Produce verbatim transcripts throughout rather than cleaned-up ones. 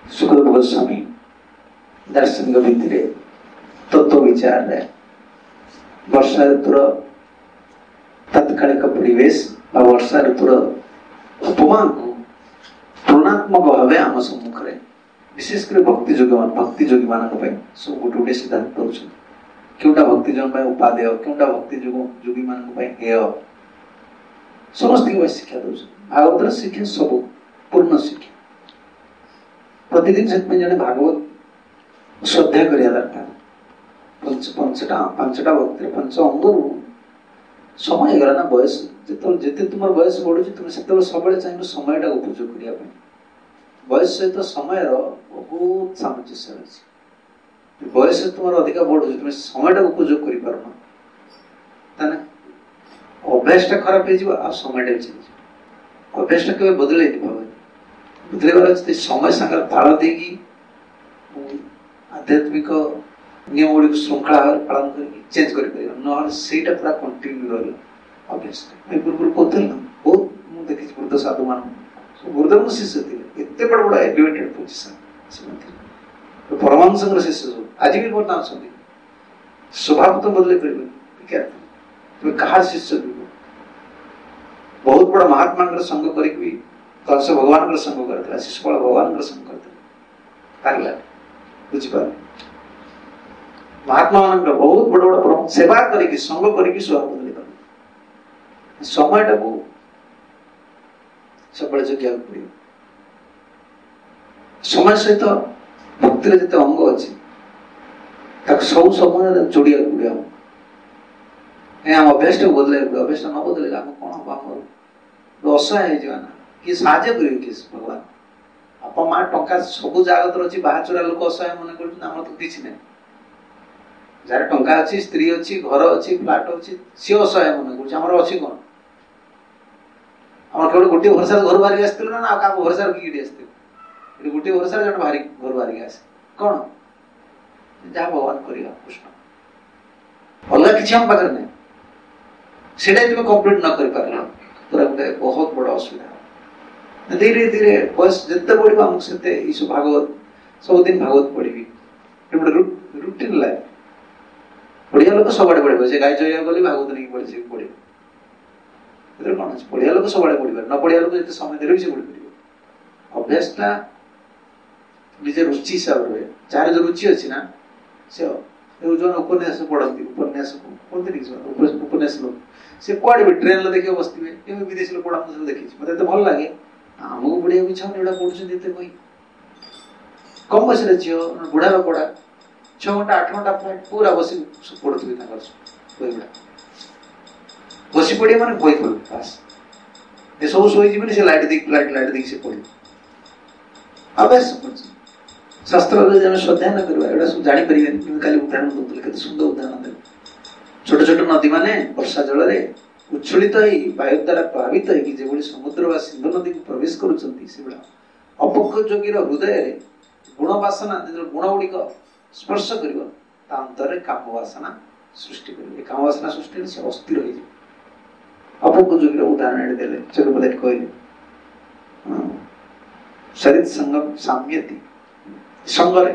सुखदेव गोस्वामी दार्शनिक भित्तिरे तत्व विचार रे वर्षा ऋतुर तात्कालिक परिवेश वर्षा ऋतुर उपमा को तुलनात्मक भाव आम सम्मुख में विशेषकर भक्ति जोगी भक्ति जोगी मान सब गोटे गोटे सिद्धांत दौरान क्योंटा भक्ति जन उपादेय क्योंटा भक्ति जोगी मान हेय समस्त शिक्षा दौर भागवत शिक्षा सब पूर्ण शिक्षा प्रतिदिन से जन भागवत श्रद्धा करिया दरकार पंच पंचटा पांचटा भक्ति पंच अंगरू समय गला ना बयस जिते जिते तुम बयस बढ़ुच तुम से सब चाहिए समय उपयोग करने बयस सहित समय बहुत सामंजस्य रही बयस तुम अधिक बढ़ुच तुम समय उपयोग कर पार अभ्यास खराब हो समय अभ्यास के बदल बदल समय सागर ताल दे आध्यात्मिक नियम गुड़ी श्रृंखला पालन कर चेंज कर ना पूरा कंटिन्यू रहा अभ्यास पूर्व कहते ना बहुत मुझे देखी वृद्ध साधु मान गुरुदेव शिष्य थे एत बड़ बड़ा एलिवेटेड पोजिशन परमांश शिष्य सब आज भी बर्तमान अच्छा स्वभाव तो बदल कर तुम्हें कहा शिष्य बहुत बड़ा महात्मा संग कर कंस भगवान संग कर शिशुपाल भगवान संग कर बुझीपार महात्मा मान बहुत बड़ बड़ सेवा करी संग करी स्वभाव बदल पार समय टाक सब जगह पड़े समय सहित भक्ति जिते अंग अच्छी सब समय जोड़िया पड़े आम अभ्यास बदल अभ्यास न बदल आम कौन हम आम असहाय ना किए साहय कर भगवान आप माँ टा सब जगत अच्छी बाहर चोरा लोक असहाय मन कर तो किसी ना जार टंका अच्छी स्त्री अच्छी घर अच्छी फ्लाट अच्छी सी असहाय मन कर अच्छी कौन आम केवल गोटे भरसा घर बाहर आसते ना क्या भरसा किए आसते गोटे भरसा जन बाहर घर बाहर आसे कौन जहाँ भगवान कर कृष्ण अलग किसी आम पाखे ना से तुम कम्प्लीट न कर पार पूरा गोटे बहुत बड़ा असुविधा धीरे धीरे बयस जिते बढ़ आमको से भागवत सबुदिन भागवत पढ़ी रुटीन लाइफ बढ़िया लोक सब आड़े पढ़े से गाय चलिया गली भागवत नहीं पढ़े से पढ़े कौन अच्छे बढ़िया लोक सब आड़े पढ़ न बढ़िया लोक जिते समय दे से पढ़ी पार अभ्यासटा निजे रुचि हिसाब से जार जो रुचि अच्छी ना से जो उपन्यास पढ़ती उपन्यास कहते उपन्यास लोग से कौड़े भी ट्रेन देखिए बसते विदेशी लोग पढ़ा मुझे देखी मतलब भल लगे आमको पढ़िया इच्छा एटा पढ़ुते कहीं कम बयस झील बुढ़ार पढ़ा छह घंटा आठ घंटा फ्लाइट पूरा बस पढ़ुवे बही गुड़ा बस पढ़े मैंने बही पढ़ बास सब शोजी से लाइट दी लाइट लाइट दी से पढ़े अभ्यास शास्त्र श्रद्धा न करवा एटा सब जापर कल उदाहरण दूसरे के सुंदर उदाहरण दे छोट छोट नदी माने वर्षा जल उच्छलित वायु द्वारा प्रभावित हो समुद्र व सिंधु नदी को प्रवेश कर अपयोगी हृदय गुण वासना गुण गुड़िक स्पर्श कर अंतर काम वासना सृष्टि कर काम वासना सृष्टि से अस्थिर हो अपयोगी उदाहरण देले जगपति कहले शरीर संगम साम्यति संगरे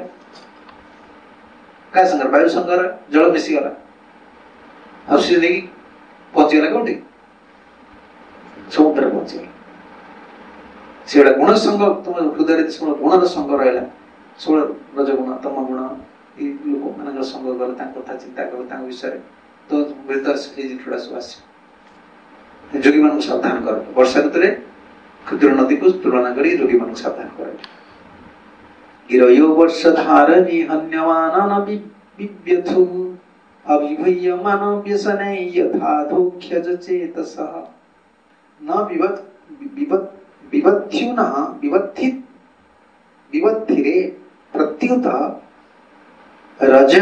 क्या संगर वायु संगर जल मिसीगला आसी पहुंचीगला कौटी समुद्र पहुंचीगला से गुण संग तुम हृदय गुण संग रहा सब रजगुण तम गुण लोक मान संग गल कथा चिंता कर विषय तो भीतर थोड़ा सब आस जोगी मान सावधान कर वर्षा ऋतु क्षुद्र नदी को तुलना कर जोगी मान सावधान कर गिरयो वर्ष धारणी हन्यमान बिव्यथु अभिभयमान व्यसने यथा धोख्यज चेतसः न विवत् विवत् विवत्युनः विवत्थित विवत्थिरे प्रत्युत रज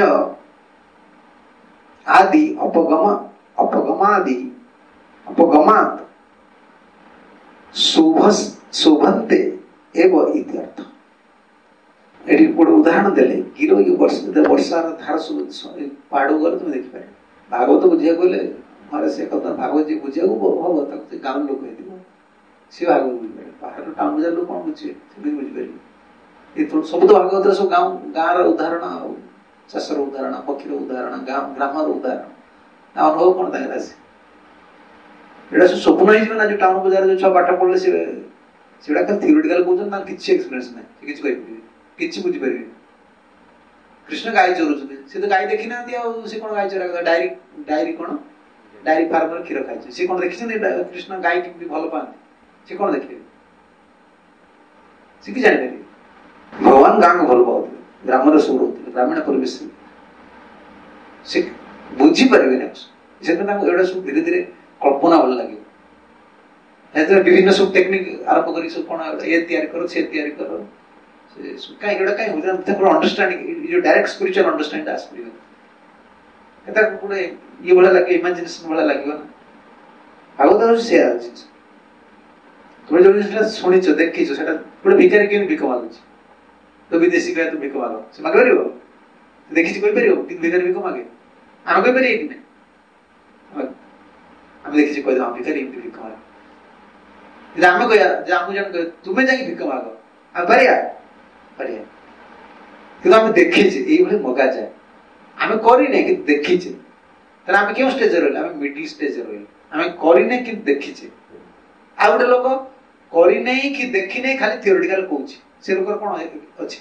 आदि अपगम अपगमादि अपगमात् शोभस शोभन्ते एव इत्यर्थ एटी गोटे उदाहरण देले गिरो ये वर्ष वर्षार धार सब पहाड़ गले तुम देखिपारे भागवत बुझिया कहले मारे से कथा भागवत जी बुझिया हम तक गाँव लोक सी भागवत बुझे पहाड़ टाउन बजार लोग कौन बुझे से बुझीपारे सब तो भागवत सब गाँव गाँव उदाहरण चाषर उदाहरण पक्षीर उदाहरण ग्रामर उदाहरण अनुभव कौन तांगे एटा सब स्वप्न ही ना जो टाउन बजार जो छुआ पाठ पढ़ले से सेटा खाली थियोरिटिकल कहउछन ना किछि एक्सपीरियंस नै से किछि कहि परिबे किछि बुझि परिबे कृष्ण गाय चोरुछथि से तो गाय देखि ना दिया से कोन गाय चोरा डायरी डायरी कोन डायरी फार्मर खीर खाइ से कोन देखि कृष्ण गाय कि भल पाते से कोन देखि से कि जानि भगवान गाँ को भल पाते ग्राम सब रोते ग्रामीण परिवेश से बुझी पारे से सब धीरे धीरे कल्पना भल लगे विभिन्न सब टेक्निक आरंभ कर सब कौन ये तैयारी करो से तैयारी करो से कहीं गोटे कहीं होता अंडरस्टैंडिंग जो डायरेक्ट स्पिरिचुअल अंडरस्टैंडिंग आस पड़े गोटे ये भाया लगे इमेजिनेशन भाया लगे ना भागवत हूँ से चीज तुम जो जिन शुणीच देखी गोटे भिखारी क्यों भिख मागुच तो विदेशी कहे तो भिख माग से माग पार देखी कोई पार भिखारी भिख मागे आम कही पारे कि आम देखी कह भिखारी भिख मागे आम कह आम जन तुम्हें जाकि भिख माग आम पारिया पारिया कि आम देखीचे ये मगा जाए आम करने कि देखीचे आम क्यों स्टेज रही आम मिडिल स्टेज रही आम करने कि देखीचे आ गोटे लोक करने कि देखी खाली थियोरिटिकल कहूँ से लोक कौन अच्छे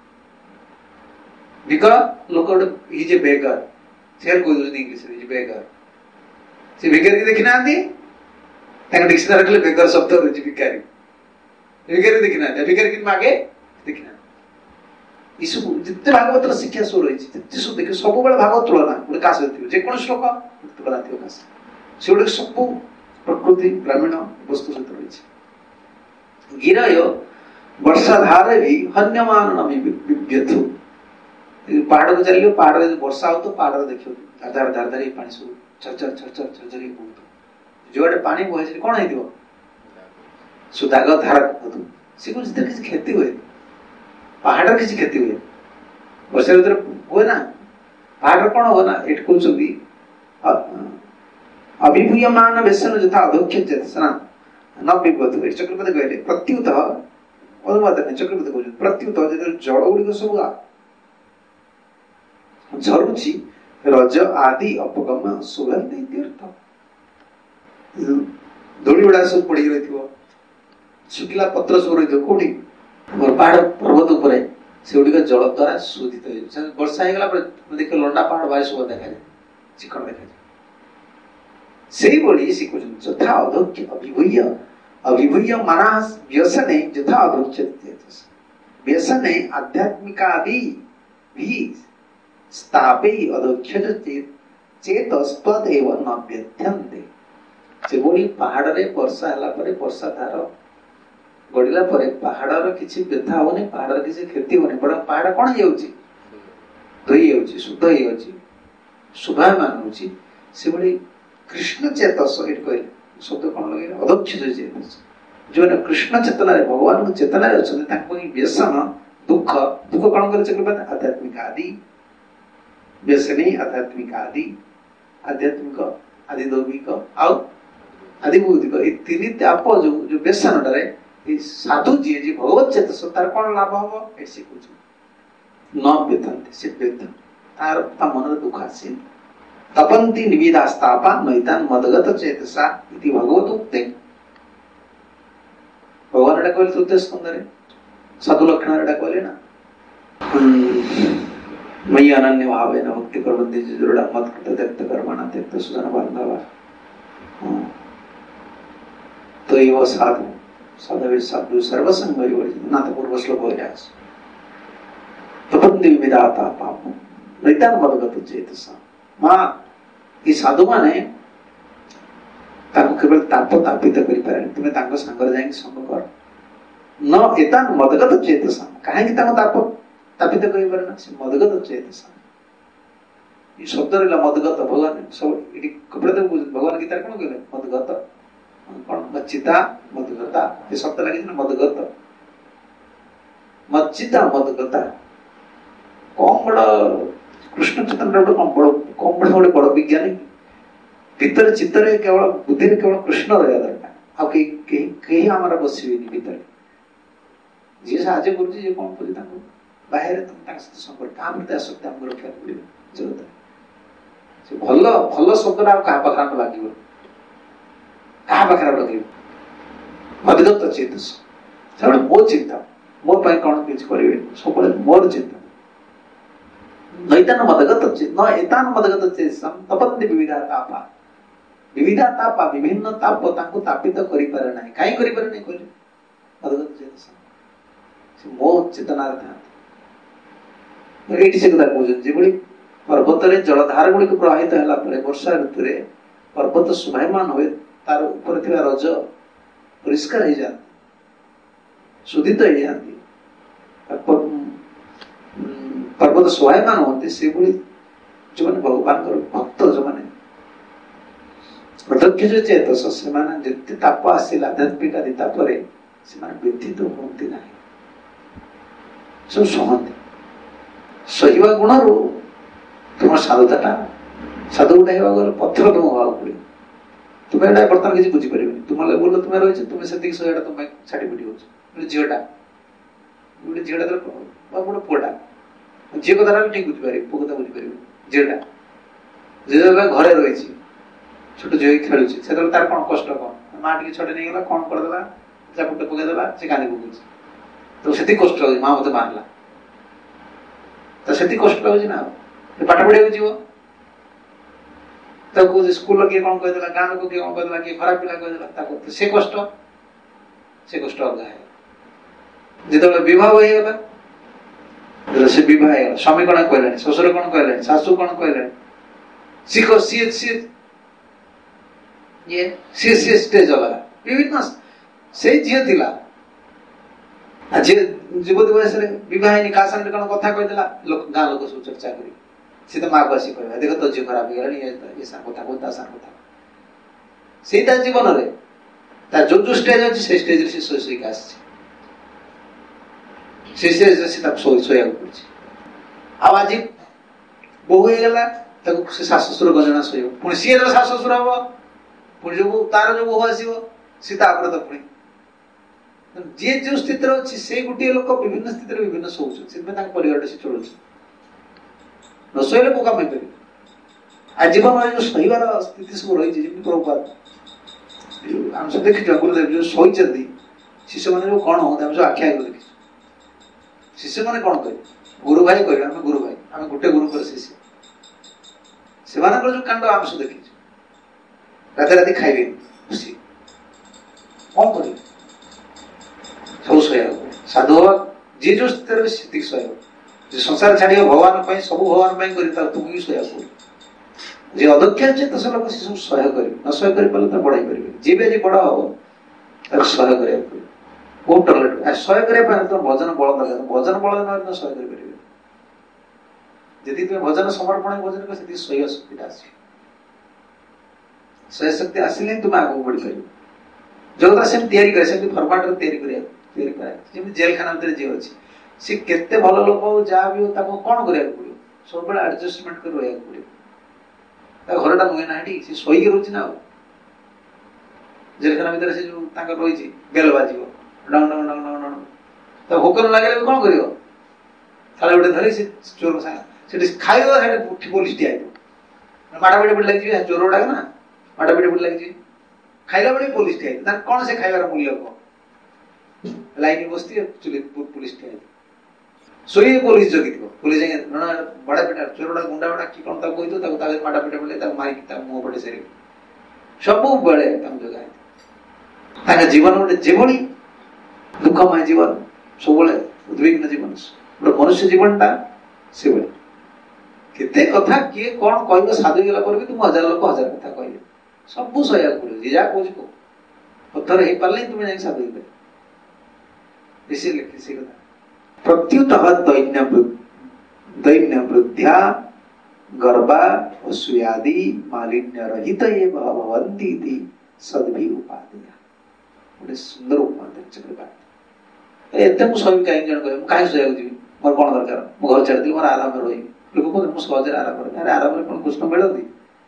भिक लोक गोटे इज ए बेगर से कह इंग्लिश इज बेगर से भिखारी की देखी ना डिक्शनरी रखले बेगर शब्द रही भिखारी भिखारी देखी ना भिखारी कि मागे देखी ना ये सब जिते भागवत शिक्षा सब रही सब देख सब भागवत तुलना गोटे का सहित जेको श्लोक तुलना थी का से गोटे सब प्रकृति ग्रामीण वस्तु सहित रही गिरय वर्षा धारे भी हन्यमान बिभ्यथु पहाड़ को चलिए पहाड़ में वर्षा हो तो पहाड़ देखियो धार धार धार पानी सब चरचर चरचर चरचर बहुत जो पानी बहे कौन है सुदाग धार से कुछ किसी क्षति हुए पहाड़ किसी क्षति हुए वर्षा ऋतु हुए ना पहाड़ कौन हो ना ये कहते अभिभूयमान व्यसन यथा अधोक्ष चेतना न विपद चक्रवर्ती कहले प्रत्युत अनुवाद नहीं चक्रवर्ती कहते प्रत्युत जो जल गुड़िक सब झरुची रज आदि अपगम सुगंध धूली गुड़ा सब पड़ी रही शुखिला पत्र सब रही कौटी पहाड़ पर्वत उपर से गुड़िक जल द्वारा शोधित हो वर्षा होगा देख लंडा पहाड़ भाई सब देखा जाए चिकन देखा जाए से बड़ी से यथा अधोक्ष अभिभूय अभिभूय मनास व्यसने यथा अधोक्ष व्यसने आध्यात्मिकादि भी स्थापे अधोक्ष चेत स्पद एवं न व्यथ्यन्ते से बड़ी पहाड़ रे वर्षा हला परे वर्षा धार गड़िला परे पहाड़ किसी व्यथा होनी पहाड़ किसी क्षति होनी बड़ा पहाड़ कौन जाऊँगी धोई जाऊँगी शुद्ध हो शोभायमान होची से बड़ी कृष्ण चेतस ये कहले शब्द कौन लगे अधोक्ष चेतस जो कृष्ण चेतना भगवान चेतना अच्छा व्यसन दुख दुख कौन कर चक्रवर्ती आध्यात्मिक आदि व्यसनी आध्यात्मिक आदि आध्यात्मिक आदि दौमिक आउ आदि भौतिक ये तीन त्याप जो जो व्यसन टारे साधु जी जी भगवत चेतस तार कौन लाभ हम ऐसे कुछ न व्यथन्ते से व्यथ तार ता मन दुख आसे तपन्ति निविदास्तापा नैतान मदगत चेतसा इति भगवत उक्ते भगवान एटा कहले तृतीय स्कंदरे साधु लक्षण एटा कहले ना मयि अनन्य भावेन भक्ति कुर्वन्ति दृढ मत कृत त्यक्त कर्मणा त्यक्त सुजन बान्धवा तो एव साधु साधवे साधु सर्वसंग ना तो पूर्व श्लोक हो जाए तपन्ति निविदाता पाप नैतान मदगत चेतसा माँ ये साधु माने केवल ताप तापित कर तुम्हें सांगर जाए संग कर न एतान मदगत चेतसा कहीं ताप तापित कर मदगत चेतसा ये शब्द रहा मदगत भगवान सब ये भगवान गीता कौन कहले मदगत कौन मच्चिता मदगता ये शब्द लगे ना मदगत मच्चिता मदगता कौन बड़ा कृष्ण चैतन्य गोटे कम बड़ कम बड़ गोटे बड़ विज्ञानी भीतर चित्तर केवल बुद्धि केवल कृष्ण रहा दरकार आम बसबे भीतर जी साहाଯ୍य करुच्ची जी कौन करुच्ची बाहर तुम संपर्क क्या प्रति आसक्ति आमको रखा पड़े जगत से भल भल शब्दटा क्या पाखे लगे क्या पाखे लगे मदगत चेत से मो चिंता मो कौन किसी करेंगे सब मोर चिंता नैतान मदगत चेत न एतान मदगत चेत तपन्ति विविधा तापा विविधा तापा विभिन्न ताप तांको तापित करि पारे नाही काई करि पारे नाही कहले मदगत चेत से मो चेतना था एटी से कथा कहउछन जेबडी पर्वत रे जलधार गुडी को प्रवाहित होला परे वर्षा ऋतु रे पर्वत शोभायमान होय तार ऊपर थिबा रज परिष्कार हो जाती शुद्धित हो जाती पर्वत शोभायमान होते से भली जो माने भगवान भक्त जो माने अध्यक्ष जो चेतस से माने जति ताप आसिला आध्यात्मिक आदि तापरे से माने व्यथित होती नाही सब सहंती सहिवा गुणरू तुम साधुताटा साधु गुटा हेबा गले पत्थर तुम हवा पड़े तुम्हें एटा बर्तमान किसी बुझी परिबेनी तुमले बोल तुम रहिछ तुम सेति सहिटा तुम छाडी पिटी होछ बोले झियोटा बोले झियोटा तर बोले पोटा झियो कथा ठीक बुझी पारे पो कथा बुझी परिबेनी झियोटा जेला घरे रहिछ छोट झियो खेलुछ सेतल तार कोन कष्ट कोन मा टिके छोटे नै गेला कोन कर देला चापुटे पके देला से कानी बुझी तो सेति कष्ट होई मा मते मारला तो सेति कष्ट होई ना पाठ पढ़िया जीव ताको स्कूल किए कौन कहदेला गाँव लोक किए कौन कहदेला किए खराब पिला कहदेला ताको से कष्ट से कष्ट अलगा है जिते विवाह हो गला से विवाह है स्वामी कौन कहले ससुर कौन कहले सासू कौन कहले सी को सी सी ये सी सी स्टेज अलगा विभिन्न से झियो थिला आज युवती बयस विवाह का सामने कौन कथा कहदेला गाँ लोक सब चर्चा करी से तो माँ को आसी कहबा देख तो झियो खराब गला ये ये सा कथा को ता सा कथा सेटा जीवन रे ता जो जो स्टेज अछि से स्टेज रे से सोई सोई का आसी से से से ता सोई सोई आ पड़छि अब आज बहु हे गला ताको से सास ससुर गजना सोइबो पुणी सिए तो सास ससुर हबो पुणी जो तार जो बहु आसीबो सीता पर तो पुणी जे जो स्थिति रे अछि से गुटी लोक विभिन्न स्थिति रे विभिन्न सोउछ से में ताक परिवार से चलुछ न सोइले को काम करी आ जीवन में जो सहीवार स्थिति सब रही जेमि प्रभुपाद हम सब देखि गुरुदेव जो सोई जदी शिष्य माने जो कोन हो हम जो आख्या को देखि शिष्य माने कोन कहि गुरु भाई कहि हम गुरु भाई हम गुटे गुरु पर शिष्य से माने जो कांड हम सब देखि राते राते खाइबे खुशी कोन करि सब सोया साधु जे जो स्थिति रे स्थिति सोया संसार छाड़ी भगवान पाई सब भगवान पाई करी ता तुम भी सोया पड़ जे अदक्ष छै त सब लोग सब सहाय करी न सहाय करी पले त बढ़ाई परिबे जीवे जे बड़ा हो त सहाय करे बहुत टॉलरेट आ सहाय करे पर तो भजन बळ दरकार भजन बळ न सहाय करी परिबे यदि तुम भजन समर्पण भजन को सेति सहाय शक्ति आसी सहाय शक्ति आसीले तुम आगो बढ़ी परिबे जोता सेम तयारी करे सेम फॉर्मेट रे तयारी करे तयारी करे जेम जेल खाना भीतर जे अछि से केते भल लोक जा भी ताको कोन करिया पड़ियो सब बेला एडजस्टमेंट कर रहया पड़ियो ता घरटा नुए नाठी से सोई के रोच ना जेल खाना भीतर से जो ताका रोई छी बेल बाजियो डंग डंग डंग डंग तो हुकम लागले कोन करियो थाले उडे धरी से चोर सा से खाइयो हेड पुठी पुलिस टी आइयो माडा बेडे पड़ लागि जी चोर उडा ना माडा बेडे पड़ लागि जी खाइला बेडे पुलिस टी आइयो ता कोन से खाइबार मूल्य को लाइन बस्ती चुली पुलिस टी आइयो सोई पुलिस जगी थो पुलिस जाय न बड़ा बेटा चोरडा गुंडा बड़ा की कोन ता कोइ तो ता ता माडा बेटा बोले ता मारी ता मुंह पड़े सेरी सब बेले तम जगाय ताका जीवन उडे जेभली दुखमय जीवन सबले उद्विग्न जीवन बड़ मनुष्य जीवनटा सेबे केते कथा के कोन कहबो साधु गेला पर भी तुम हजार लोक हजार कथा कहले सब सया कर जिया कोज को पत्थर हे पल्ले तुम जाय साधु गेले इसे लिखि से कथा प्रत्युतः दैन्य दैन्य वृद्ध्या गर्भा असूयादि मालिन्य रहित एव भवन्ति इति सद्भि उपादेया बड़े सुंदर उपमान चक्रपात एते मु सही काई जण कहम काई सोया जी मोर कोन दरकार मु घर छाड़ दिल मोर आराम रही लोक को मु सहज आराम रही अरे आराम रे कोन कृष्ण मिलदी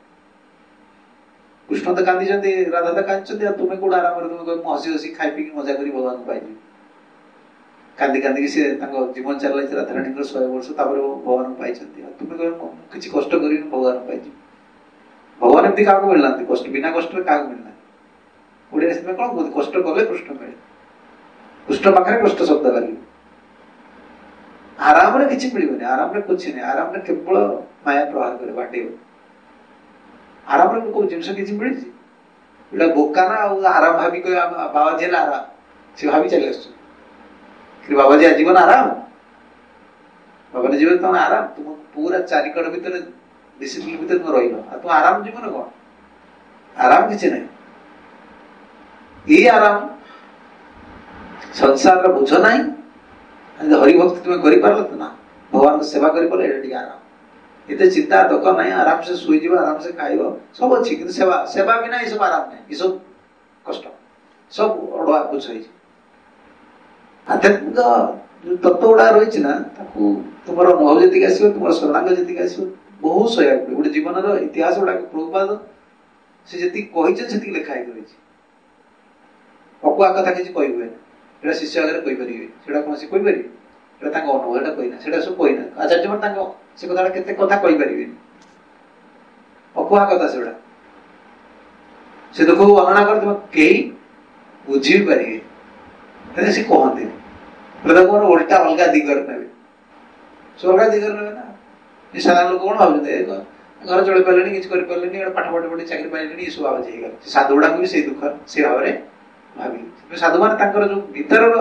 कृष्ण त कांदी जंदी राधा त कांचती तुमे कोड आराम रे तुमे मु हसी हसी खाई पी के मजा करी भगवान पाई କାନ୍ଦି କାନ୍ଦିକି ସେ ତାଙ୍କ ଜୀବନ ଚାଲିଛି ରାଧାରାଣୀଙ୍କର ଶହେ ବର୍ଷ ତାପରେ ଭଗବାନ ପାଇଛନ୍ତି। ଆଉ ତୁମେ କହିବ ମୁଁ କିଛି କଷ୍ଟ କରିବିନି ଭଗବାନ ପାଇଛି। ଭଗବାନ ଏମିତି କାହାକୁ ମିଳିନାହାନ୍ତି, କଷ୍ଟ ବିନା କଷ୍ଟରେ କାହାକୁ ମିଳିନାହାନ୍ତି। ଓଡ଼ିଆ ସେଥିପାଇଁ କଣ କୁହନ୍ତି, କଷ୍ଟ କଲେ କୃଷ୍ଣ ମିଳେ। କୃଷ୍ଣ ପାଖରେ କଷ୍ଟ ଶବ୍ଦ ଲାଗିବ। ଆରାମରେ କିଛି ମିଳିବନି, ଆରାମରେ କିଛି ନାହିଁ, ଆରାମରେ କେବଳ ମାୟା ପ୍ରହାର କରି ବାଟେଇବ। ଆରାମରେ କୋଉ ଜିନିଷ କିଛି ମିଳିଛି? ଏଇଟା ବୋକା ନା ଆଉ ଆରାମ ଭାବି କହିବା ବାବାଜୀ ହେଲା ଆରାମ, ସେ ଭାବି ଚାଲି ଆସୁଛନ୍ତି ବାବାଜୀ ଆଜୀବନ ଆରାମ। ବାବାଜୀ ଜୀବନ ତମେ ଆରାମ, ତୁମ ପୁରା ଚାରିକଡ଼ ଭିତରେ ଡିସିପ୍ଲିନ ଭିତରେ ତୁମେ ରହିବ, ଆଉ ତୁମ ଆରାମ ଜୀବନ କଣ? ଆରାମ କିଛି ନାହିଁ। ଏଇ ଆରାମ ସଂସାରର ବୁଝ ନାହିଁ। ହରିଭକ୍ତି ତୁମେ କରିପାରିଲ ତ ନା, ଭଗବାନଙ୍କ ସେବା କରିପାରିଲ, ଏଇଟା ଟିକେ ଆରାମ। ଏତେ ଚିନ୍ତା ଦକ ନାହିଁ, ଆରାମସେ ଶୋଇଯିବ, ଆରାମସେ ଖାଇବ, ସବୁ ଅଛି। କିନ୍ତୁ ସେବା ସେବା ବିନା ଏସବୁ ଆରାମ ନାହିଁ, ଏସବୁ କଷ୍ଟ, ସବୁ ଅଡୁଆ ବୁଝ ହେଇଛି। ଆଧ୍ୟାତ୍ମିକ ଯୋଉ ତତ୍ଵ ଗୁଡା ରହିଛି ନା, ତାକୁ ତୁମର ଅନୁଭବ ଯେତିକି ଆସିବ, ତୁମର ଶରଣାଙ୍ଗ ଯେତିକି ଆସିବ, ବହୁତ ସହାୟକ ପଡିବ। ଗୋଟେ ଜୀବନର ଇତିହାସ ଗୁଡାକ ପ୍ରଭୁପାଦ ସେ ଯେତିକି କହିଛନ୍ତି ସେତିକି ଲେଖା ହେଇକି ରହିଛି। ଅକୁଆ କଥା କିଛି କହିହୁଏନି, ସେଟା ଶିଷ୍ୟ ଆଗରେ କହିପାରିବେ, ସେଟା କୌଣସି କହିପାରିବେ, ସେଟା ତାଙ୍କ ଅନୁଭବ, ସେଟା କହିନା, ସେଟା ସବୁ କହିନା। ଆଚାର୍ଯ୍ୟ ମାନେ ତାଙ୍କ ସେ କଥାଟା କେତେ କଥା କହିପାରିବେନି, ଅକୁହା କଥା ସେଗୁଡା। ସେ ଦୁଃଖକୁ ବର୍ଣ୍ଣନା କରିଥିବ, କେହି ବୁଝି ବି ପାରିବେ, ସେ କହନ୍ତିନି। ତାକୁ ଓଲଟା ଅଲଗା ଦିଗରେ ନେବେ, ସେ ଅଲଗା ଦିଗରେ ନେବେ ନା। ଏ ସାଧାରଣ ଲୋକ କଣ ଭାବୁଛନ୍ତି, ଘର ଚଳି ପାରିଲେନି, କିଛି କରିପାରିଲେନି, ପାଠ ପାଠ ପଢି ଚାକିରି ପାଇଲେନି, ଏସବୁ ଭାବୁଛି ହେଇଗଲା। ସେ ସାଧୁ ଗୁଡାକୁ ବି ସେଇ ଦୁଃଖ ସେ ଭାବରେ ଭାବିଲେ। ସାଧୁମାନେ ତାଙ୍କର ଯୋଉ ଭିତରର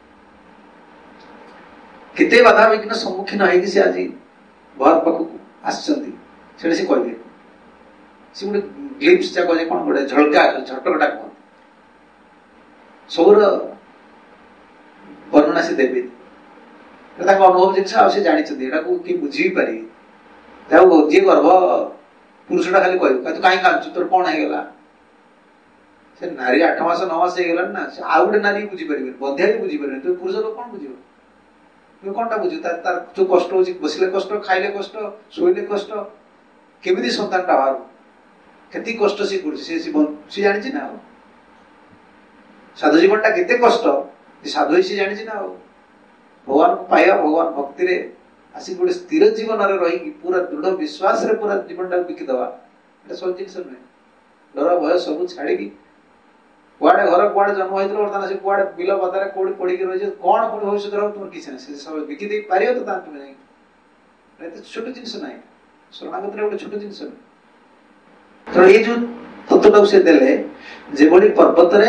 କେତେ ବାଧାବିଘ୍ନ ସମ୍ମୁଖୀନ ହେଇକି ସେ ଆଜି ଭଗବାନ ପାଖକୁ ଆସିଛନ୍ତି, ସେଟା ସେ କହିବେ। ସେ ଗୋଟେ ଗ୍ଲିମ୍ସ ଯାକ କଣ ଗୋଟେ ଝଲକା ଝଟକଟା କୁହନ୍ତି, ସବୁର ବର୍ଣ୍ଣନା ସେ ଦେବେ। ତାଙ୍କ ଅନୁଭବ ଜିନିଷ, ଆଉ ସେ ଜାଣିଛନ୍ତି, ଏଟାକୁ କିଏ ବୁଝି ବି ପାରିବେ। ଯାହାକୁ ଯିଏ ଗର୍ଭ ପୁରୁଷଟା ଖାଲି କହିବ, ତୁ କାହିଁକି କାନ୍ଦୁଛୁ, ତୋର କଣ ହେଇଗଲା? ସେ ନାରୀ ଆଠ ମାସ ନଅ ମାସ ହେଇଗଲାଣି ନା, ସେ ଆଉ ଗୋଟେ ନାରୀ ବୁଝିପାରିବେନି, ବନ୍ଧ୍ୟା ବି ବୁଝିପାରିବେନି। ତୁମେ ପୁରୁଷ ଲୋକ କଣ ବୁଝିବ? ତୁମେ କଣଟା ବୁଝିବ? ତାର ଯୋଉ କଷ୍ଟ ହଉଛି, ବସିଲେ କଷ୍ଟ, ଖାଇଲେ କଷ୍ଟ, ଶୋଇଲେ କଷ୍ଟ, କେମିତି ସନ୍ତାନଟା ବାହାରୁ, କେତିକି କଷ୍ଟ ସେ କରୁଛି, ସେ ସେ ଜାଣିଛି ନା। ଆଉ ସାଧୁ ଜୀବନଟା କେତେ କଷ୍ଟ, ସାଧୁ ହେଇ ସେ ଜାଣିଛି ନା। ଆଉ ଭଗବାନଙ୍କୁ ପାଇବା, ଭଗବାନ ଭକ୍ତିରେ ଆସିକି ଗୋଟେ ସ୍ଥିର ଜୀବନରେ ରହିକି ପୁରା ଦୃଢ ବିଶ୍ୱାସରେ ପୁରା ଜୀବନଟାକୁ ବିକିଦବା, ଏଟା ସବୁ ଜିନିଷ ନୁହେଁ। ଡର ଭୟ ସବୁ ଛାଡିକି କୁଆଡେ ଘର କୁଆଡେ ଜନ୍ମ ହେଇଥିଲ, ବର୍ତ୍ତମାନ ସେ କୁଆଡେ ବିଲ ପଦାରେ କୋଉଠି ପଡିକି ରହିଛି, କଣ ପୁଣି ଭବିଷ୍ୟତରେ ହବ ତୁମର କିଛି ନାହିଁ। ସେ ସବୁ ବିକି ଦେଇ ପାରିବ ତ ତାହା ତୁମେ ଯାଇକି, ଏତେ ଛୋଟ ଜିନିଷ ନାହିଁ। ଶରଣାଗତିରେ ଗୋଟେ ଛୋଟ ଜିନିଷ ନାହିଁ। ତେଣୁ ଏଇ ଯୋଉ ତତ୍ତ୍ୱଟାକୁ ସେ ଦେଲେ, ଯେଭଳି ପର୍ବତରେ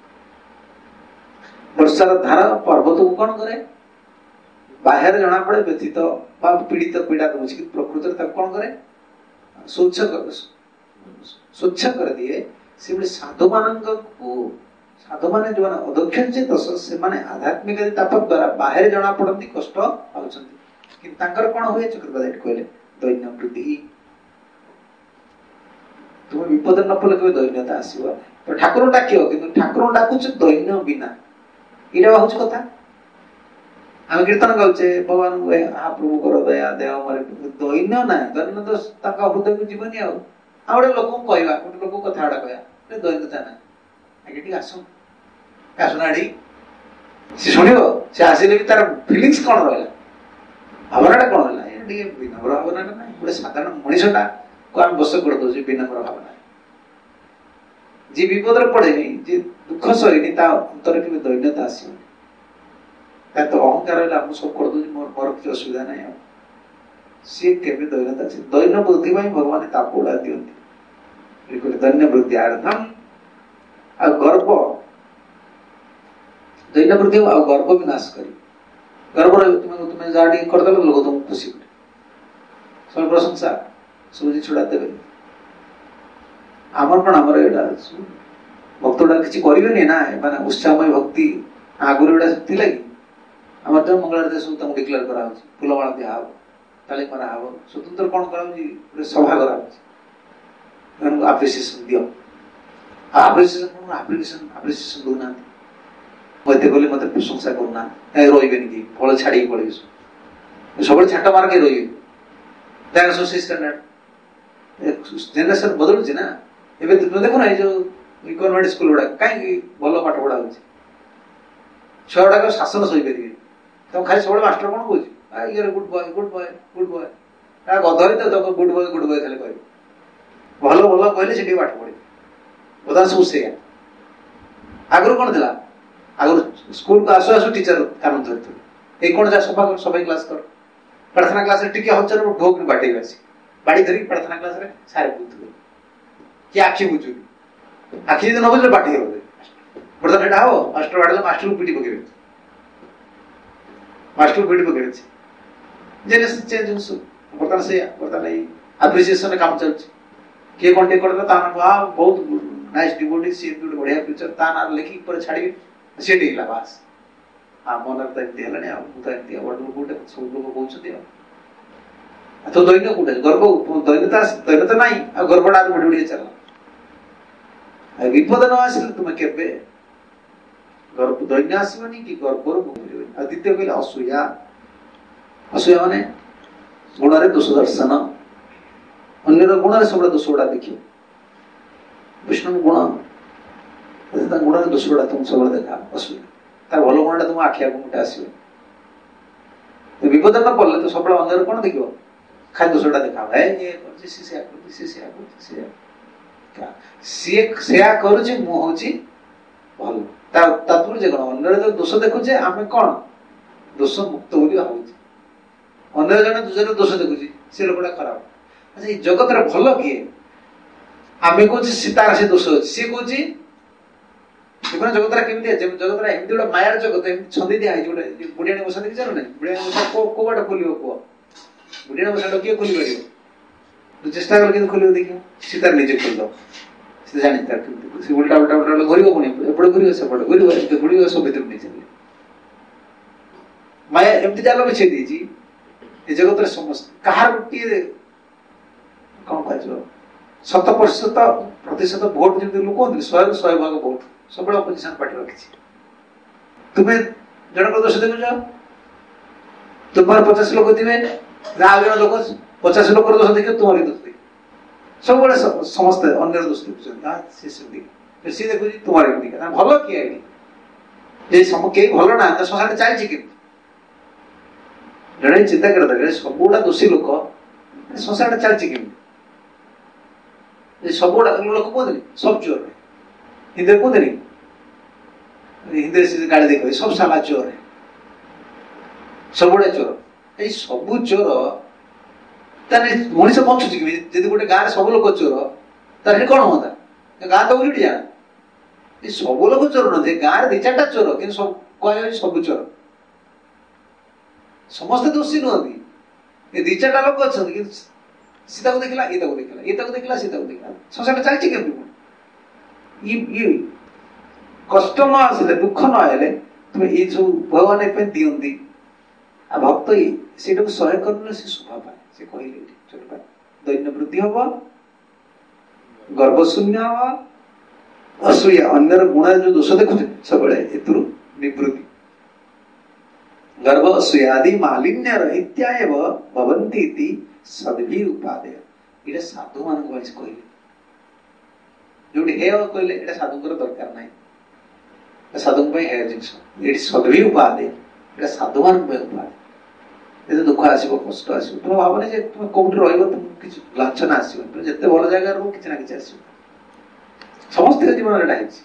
ବର୍ଷାର ଧାର ପର୍ବତକୁ କଣ କରେ, ବାହାରେ ଜଣା ପଡେ ବ୍ୟଥିତ ବା ପୀଡିତ ପୀଡା ଦଉଛି, କିନ୍ତୁ ପ୍ରକୃତରେ ତାକୁ କଣ କରେ, ସ୍ୱଚ୍ଛ ସ୍ୱଚ୍ଛ କରିଦିଏ। ସେଭଳି ସାଧୁ ମାନଙ୍କୁ, ସାଧୁମାନେ ଯୋଉମାନେ ଅଦକ୍ଷ ଦୋଷ, ସେମାନେ ଆଧ୍ୟାତ୍ମିକ ତାପ ଦ୍ଵାରା ବାହାରେ ଜଣା ପଡନ୍ତି, କଷ୍ଟ ପାଉଛନ୍ତି, କିନ୍ତୁ ତାଙ୍କର କଣ ହୁଏ? ଚକ୍ରବାଦ ଏଠି କହିଲେ ଦୈନ୍ୟ ବୃଦ୍ଧି। ତୁମେ ବିପଦ ନ ପଡିଲେ କେବେ ଦୈନ୍ୟତା ଆସିବ ନାହିଁ। ତ ଠାକୁର ଡାକିବ, କିନ୍ତୁ ଠାକୁର ଡାକୁଛ ଦୈନ୍ୟ ବିନା, ଏଇଟା ହଉଛି କଥା। ଆମେ କୀର୍ତ୍ତନ ଗାଉଛେ, ଭଗବାନଙ୍କୁ ହା ପ୍ରଭୁ କର ଦୟା ଦେହ ମରେ, ଦୈନ୍ୟ ନାହିଁ, ଦୈନ୍ୟ ତ ତାଙ୍କ ହୃଦୟକୁ ଯିବନି। ଆଉ ଆଉ ଗୋଟେ ଲୋକଙ୍କୁ କହିବା, ଗୋଟେ ଲୋକ କଥା ଗୁଡା କହିବା, ଦୈନ୍ୟତା ନାହିଁ, ଆଜ୍ଞା ଟିକେ ଆସ, ଆସୁନା ଏଠି, ସେ ଶୁଣିବ। ସେ ଆସିଲେ ବି ତାର ଫିଲିଙ୍ଗସ କଣ ରହିଲା, ଭାବନାଟା କଣ ହେଲା, ଟିକେ ବିନମ୍ର ଭାବନାଟା ନାହିଁ। ଗୋଟେ ସାଧାରଣ ମଣିଷଟା କୁ ଆମେ ବସ କରିଦଉଛୁ ବିନମ୍ର ଭାବନା। ଯିଏ ବିପଦରେ ପଡେନି, ଯିଏ ଦୁଃଖ ସହିନି, ତା ଅନ୍ତରରେ କେବେ ଦୈନ୍ୟତା ଆସିବନି। ତାର ତ ଅହଙ୍କାର ହେଲେ ଆମକୁ ସବୁ କରିଦଉଛି, ମୋର ମୋର କିଛି ଅସୁବିଧା ନାହିଁ। ଆଉ ସିଏ କେବେ ଦୈନ୍ୟତା ଅଛି, ଦୈନ୍ୟ ବୃଦ୍ଧି ପାଇଁ ଭଗବାନ ତାପ ଗୁଡା ଦିଅନ୍ତି। ଦୈନ୍ୟ ବୃଦ୍ଧି ଆର୍ଦ୍ଧମ, ଆଉ ଗର୍ବ, ଦୈନ୍ୟ ବୃଦ୍ଧି ଆଉ ଗର୍ବ ବି ନାଶ କରି। ଗର୍ବ ରହିବ, ତୁମେ ତୁମେ ଯାହା ଟିକେ କରିଦେଲ, ଲୋକ ତୁମକୁ ଖୁସି କରେ, ସବୁ ପ୍ରଶଂସା ସବୁ ଛୁଡା ଦେବେ। ଆମର କଣ, ଆମର ଏଇଟା ଭକ୍ତ ଗୁଡା କିଛି କରିବେନି ନା, ମାନେ ଉତ୍ସାହମୟ ଭକ୍ତି ଆଗରୁ ଏଇଟା ଥିଲା କି? ଆମର ତ ମଙ୍ଗଳାରେ ସବୁ ତାଙ୍କୁ ଡିକ୍ଲେୟାର କରାହଉଛି, ଫୁଲମାଳ ଦିଆହବ, ତାଳି ମରା ହବ, ସ୍ୱତନ୍ତ୍ର କଣ କରାହଉଛି, ଗୋଟେ ସଭା କରାହଉଛି, ଏମାନଙ୍କୁ ଆପ୍ରିସିଏସନ ଦିଅ। ଆପ୍ରିସିଏସନ କଣ, ଆପ୍ରିସିଏସନ ଆପ୍ରିସିଏସନ ଦଉନାହାନ୍ତି। ମୁଁ ଏତେ କଲି ମତେ ପ୍ରଶଂସା କରୁନାହାନ୍ତି, ରହିବେନି କି, ଫଳ ଛାଡିକି ପଳେଇବେ, ସବୁବେଳେ ଛାଟ ମାର୍କେ ରହିବେ। ତାର ସବୁ ଷ୍ଟାଣ୍ଡାର୍ଡ ଜେନେରେସନ ବଦଳୁଛି ନା। ଏବେ ତୁମେ ଦେଖୁନା ଏଇ ଯୋଉ କନଭେଣ୍ଟ ସ୍କୁଲ ଗୁଡାକ କାହିଁକି ଭଲ ପାଠ ପଢା ହଉଛି, ଛୁଆ ଗୁଡାକ ଶାସନ ସହିପାରିବେ, तुम खाली सब मास्टर कौन कह ये good boy good boy good boy गधरी तो तुम गुड बॉय गुड बॉय खाली कह भल भल कहले से पाठ पढ़े बता सब से आगु कौन था आगु स्कूल को आसु आसु टीचर कान धरते कौन जा सफा कर सफाई क्लास कर प्रार्थना क्लास टिके हलचल ढोक बाटे आसी बाड़ी धरिक प्रार्थना क्लास रे सारे बुझुए कि आखि बुझुए आखि यदि न बुझे बाटे गले बर्तमान एटा हो मास्टर बाड़े मास्टर को पीटी पकेबे मास्टर को पीटी पकेबे जेनेरेशन चेंज हो बर्तमान से बर्तमान ए एप्रिसिएशन काम चल के कोंटे करला ता ना बहुत नाइस डिवोटी सी गुड बढ़िया फ्यूचर ता ना लेखि पर छाड़ी से डेला बस आ मनर त एमती हलाने आ मु त एमती वर्ड गुड सब लोग कहउछथि आ तो दैन्य गुड गर्व दैन्यता दैन्यता नाही आ गर्वडा बडी बडी चला आ विपद न आसिल तुम केबे गर्व दैन्य आसीबनी कि गर्व भूमिबनी आ द्वितीय कहले असूया असूया माने गुण रे दोष दर्शन अन्य गुण रे सब दोष उडा देखियो विष्णु गुण ता गुण रे दोष उडा तुम सब देखा असूया तार भल गुणटा तुम आखि आगु मुटे आसो विपद न पड़े तो सब अंदर कौन देख खाली दोषटा देखा है ये कर सी से कर सी से कर सी क्या सी से कर जे मु होची भल ता तापुर जे कोन अंदर जो दोष देखु जे हमें कौन दोष मुक्त बोली होची अंदर जने दूसरे दोष देखु जी से लोकटा खराब अच्छा ये जगत रे भल किए हमें को सीतार से दोष होची से कोची देखो जगतरा केमती है जगतरा एमती गोटे मायार जगत एमती छंदी दिया है गोटे बुढ़ियाणी बसा देखी जानो नहीं बुढ़ियाणी बसा को को बाटे खोलियो को बुढ़ियाणी बसा किए खोली परियो तो चेष्टा कर के खोलियो देखियो सीतार निजे खोल दो से जानि तार से उल्टा उल्टा उल्टा घरियो कोनी एपड़ घरियो से पड़ घरियो से बुढ़ियो सब भीतर नहीं चले माया एमती जालो बिछे दीजी ए जगत रे समस्त कहार गोटे कौन कहजो शत प्रतिशत प्रतिशत वोट जेमती लोक होती सौ सौ भाग वोट सब अपोजिशन पार्टी रखी तुम्हें जनक दोष देखु जाओ तुम्हारे पचास लोग थे जन लोक पचास लोक दोष देख तुम्हारी दोष देख सब बड़े समस्त अन्य दोष देखुं सी देखु तुम्हारे दिखा भल किए कई भल ना सोसाइटी चलती कि जड़े चिंता कर सब गुड़ा दोषी लोक सोसाइटी चलती कि सब गुड़ा लोक कहते सब चोर हिंदी कहते नहीं हिंदी से गाड़ी देख सब साला चोर है सब गुड़ा चोर ये सब चोर ताने मनीष बचुची कि जब गोटे गाँव सब लोग चोर तार कौन होता गाँ तो उलट जाए ये सब लोग चोर न गाँव दी चार्टा चोर कि सब कह सब चोर समस्ते दोषी नुहति दी चार्टा लोक अच्छा सीता को देखला ये देखला ये देखला सीता को देखला सोसाइटी चलती के ये ये कष्ट न आसिले दुख न आइले तुम ये जो भगवान ए दियंती आ भक्त ये सेटा को सहाय करले से शोभा पाए से कहले छोट पाए दैन्य वृद्धि हवा गर्व शून्य हवा असूया अन्यर गुण जो दोष देखु सब एतुरु निवृत्ति गर्व असूया आदि मालिन्य रहित्याएव भवन्ति इति सद्भि उपादेय इटा साधु मान को कहले जोटी हे कहले एटा साधुकर दरकार नाही साधु पे हे जिंस एटी सद्भि उपादेय एटा साधु मान पे उपादेय ये दुख आसीबो कष्ट आसीबो तुम भावने जे तुम कोठी रहइबो तुम किछ लांछना आसीबो तुम जत्ते भल जगह रो किछ ना किछ आसीबो समस्त जीवन रे डाइछि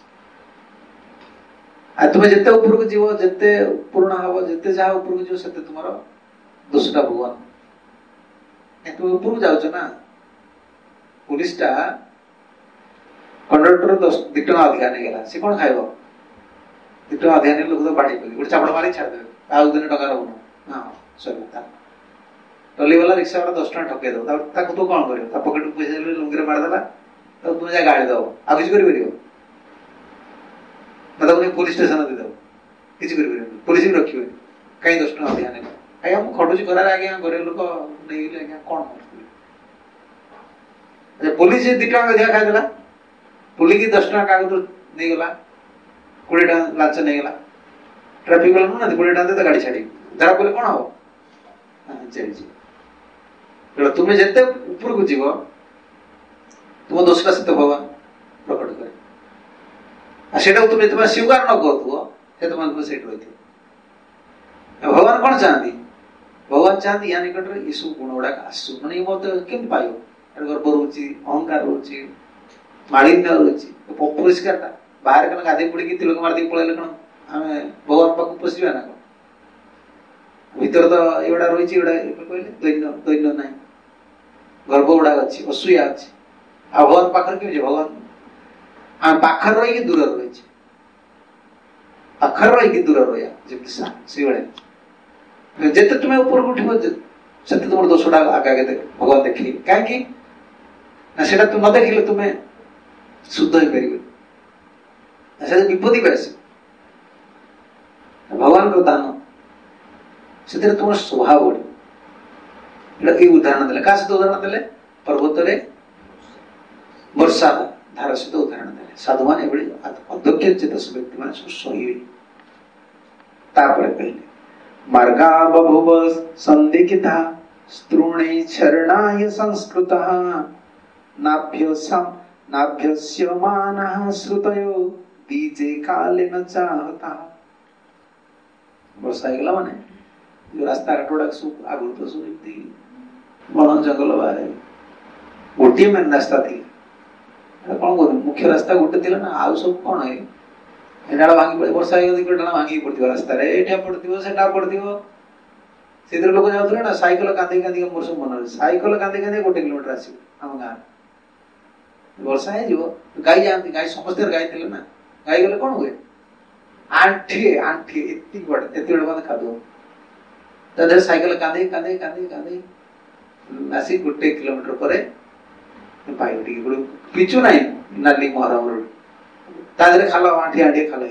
आ तुम जत्ते ऊपर को जीवो जत्ते पूर्ण हबो जत्ते जा ऊपर को जीवो सत्ते तुम्हारा दोषटा भगवान ए तुम ऊपर को जाउछ ना पुलिसटा कंडक्टर दस दो टका अधिक नहीं गेला से कोन खाइबो दो टका अधिक नहीं लोग तो बाड़ी पड़ी गोटे चापड़ मारी छाड़ देबे आ दिन टका रहबो हां सरता टली वाला रिक्शा वाला दस टका ठके दो ताको तो कोन करियो ता पॉकेट में पैसा ले लुंगी रे मार देला तो तुम जा गाड़ी दो आ कुछ करि परियो मतलब उन्हें पुलिस स्टेशन दे दो किछ करि परियो पुलिस भी रखियो कई दस टका अधिक नहीं आया हम खडुची करा रे आगे घरे लोक नहीं गेले आगे कोन अच्छा पुलिस दो टका अधिक खाइ देला पुलिस की दस टका कागज नहीं गला कोड़े टा लाच नहीं गला ट्रैफिक वाला ना कोड़े टा दे तो गाड़ी छाड़ी धरा बोले कौन हो हां चली जी तो तुम्हें जते ऊपर को जीव तुम दोषटा सत्य भगवान प्रकट करे आ सेटा तुम तुम स्वीकार न करथुओ से तुम तुम सेट होइथि भगवान कौन चाहती भगवान चाहती या निकट ये सब गुण गुड़ाक आसु मैंने केमती पाइब गर्व रोचे अहंकार रोचे मालिन्य रोचे परिष्कार बाहर कौन गाधे पड़ी तिलक मारदी पलैले कौन आम भगवान पाक पशिबा ना कौन भीतर तो एगुड़ा रही कहले दैन्य दैन्य ना गर्व गुड़ाक अच्छी असूया अच्छी आ भगवान पाखर के भगवान आम पाखर रही दूर रही पाखर रही दूर रहा जमी भाई जिते तुम्हें ऊपर उठो से तुम दोषटा आगे आगे भगवान देखे कहीं तुम न देखिले तुम्हें शुद्ध हो पार विपत्ति भी आस भगवान को दान से तुम स्वभाव बढ़ उदाहरण देले क्या सहित उदाहरण देले पर्वत वर्षा धारा सहित उदाहरण देले साधु मान अध्यक्ष चेत व्यक्ति मान सही कहले मार्गा बभुव संदिग्धा स्त्रूणे चरणाय संस्कृतः नाभ्यसम नाभ्यस्यमानः श्रुतयो बीजे काले न चाहता वर्षा गला माने जो रास्ता घाटोड़ा सुख आगुर तो सुनिती बन जंगल बारे गोटे मेन रास्ता थी कौन बोल मुख्य रास्ता गोटे थिला ना आउ सब कौन है एडाला भांगी पड़े वर्षा यदि डाला भांगी पड़ती रास्ता रे एठा पड़ती सेटा पड़ती से लोक जाऊे ना साइकेल कांदी कांदी मोर सब मन साइकेल कांदी कांदी गोटे किलोमीटर आस आम गाँव वर्षा हो गाई जाती गाई समस्त गाई थे ना गाई गले कौन हुए आंठे आंठे एति बड़े एति बड़े मत खादो तदर साइकेल कांदी कांदी कांदी कांदी आसी गोटे किलोमीटर पर पाई टी पिचु ना नाली महरम रोड तादरे खाल आंठी आंठी खाल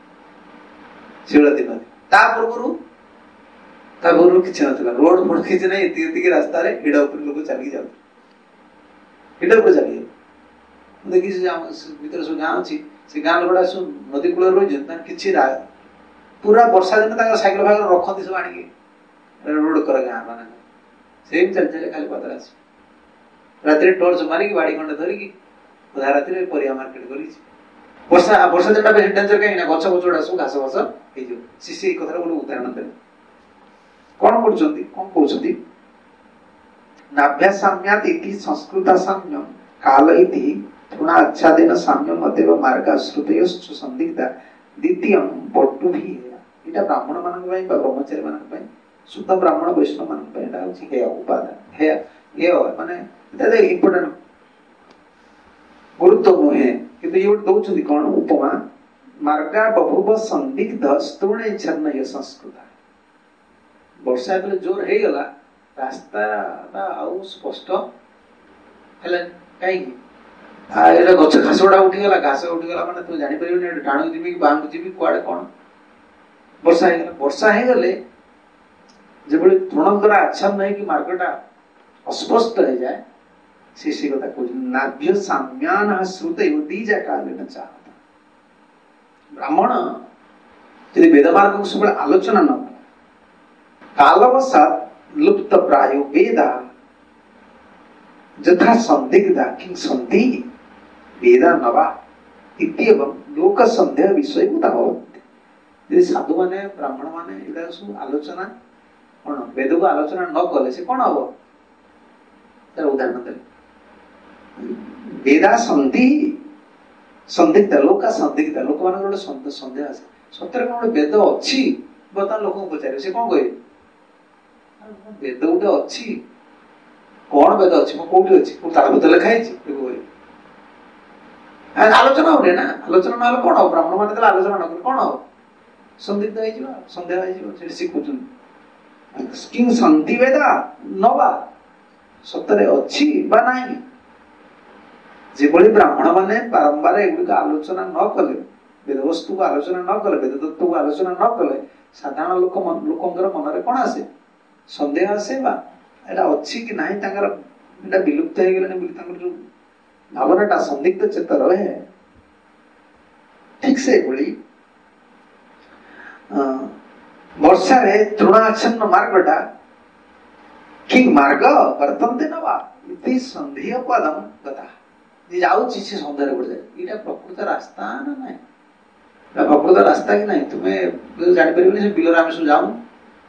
शिवड़ा दिन ता पूर्व ता पूर्व किसी ना रोड फोड किसी ना एति रास्ता रे हिड़ा ऊपर लोग चली जाओ हिड़ा ऊपर चली देखी भीतर सब गाँव अच्छी से गाँ लोगड़ा सब नदी कूल रही कि पूरा वर्षा दिन साइकेल फाइकेल रखती सब आनिक रोड कर गाँ मान से चल चले खाली पदर आस रात टर्च मारिक बाड़ी खंडे धरिकी अधा राति परिया मार्केट कर वर्षा वर्षा दिन बेस डेंजर कहीं गछ गछड़ा सब घास घास हो सी कथा गोटे उदाहरण देवे कौन कौन कहते नाभ्यासाम्यात् इति संस्कृत साम्यम काल इति तृणाच्छादेन साम्यम अतएव मार्गाश्रुतयश्च संदिग्धा द्वितीयं बट्टु भी है एटा ब्राह्मण मानक पई बा ब्रह्मचारी मानक पई शुद्ध ब्राह्मण वैष्णव मानक पई एटा होची हे उपादान हे ये माने एटा इंपोर्टेंट गुरुत्व नुहे किंतु ये दौचंदी कोन उपमा मार्गा बभुव संदिग्ध स्तूणे छन्न संस्कृत वर्षा बेले जोर हे गला रास्ता आउ स्पष्ट हेले कहीं गच घास गुड़ा उठीगला घास उठीगला माने तू जानी परिबनी डाणु जीवी कि बांग जीवी कुआडे कोन वर्षा हे गला वर्षा हे गले जेबळे तृण द्वारा आच्छादन है कि मार्गटा अस्पष्ट हो जाए से से कथा को नाभ्य साम्यानः श्रुतयो दीजा काले न चाहता ब्राह्मण यदि वेद मार्ग को सब आलोचना न कालवशात् लुप्त प्रायो वेदा जथा संदिग्धा किं सन्ति वेदा नवा इत्येवं लोक संदेह विषय उदा भवन्ति यदि साधु माने ब्राह्मण माने एडा सब आलोचना कोन वेद को आलोचना न कले से कोन हबो तर उदाहरण दे वेदा सन्ति संदिग्ध लोक संदिग्ध लोक मान गोटे संदेह आसे सत्य कोन वेद अछि बता लोक को पचारे से कोन कहे वेद गोटे अछि कौन वेद अच्छी मैं कौटी अच्छी तार भूत लिखा आलोचना हो ना आलोचना ना कौन हम ब्राह्मण मान आलोचना न कौन हम संदिग्ध हो सन्देह शिखुन किं सन्ति वेदा नवा सतरे अच्छी बा नहीं जेभली ब्राह्मण माने बारंबार एगुड़िक आलोचना न कले वेद वस्तु को आलोचना न कले वेद तत्व को आलोचना न कले साधारण लोक लोकंकर मनरे कौन आसे सन्देह आसे बा एटा अच्छी कि नहीं तांगर एटा विलुप्त हो गेलने बोली तांगर जो भावनाटा संदिग्ध चेत रहे ठीक से बोली वर्षा रे तृणाच्छन्न मार्गटा कि मार्ग वर्तन्ते न वा इति संदेह पदम कथा जे जाउछि से सौंदर्य बढ़ जाए इटा प्रकृत रास्ता ना नहीं एटा प्रकृत रास्ता कि नहीं तुम्हें जानि परिबनी से बिलर आमे सब जाऊ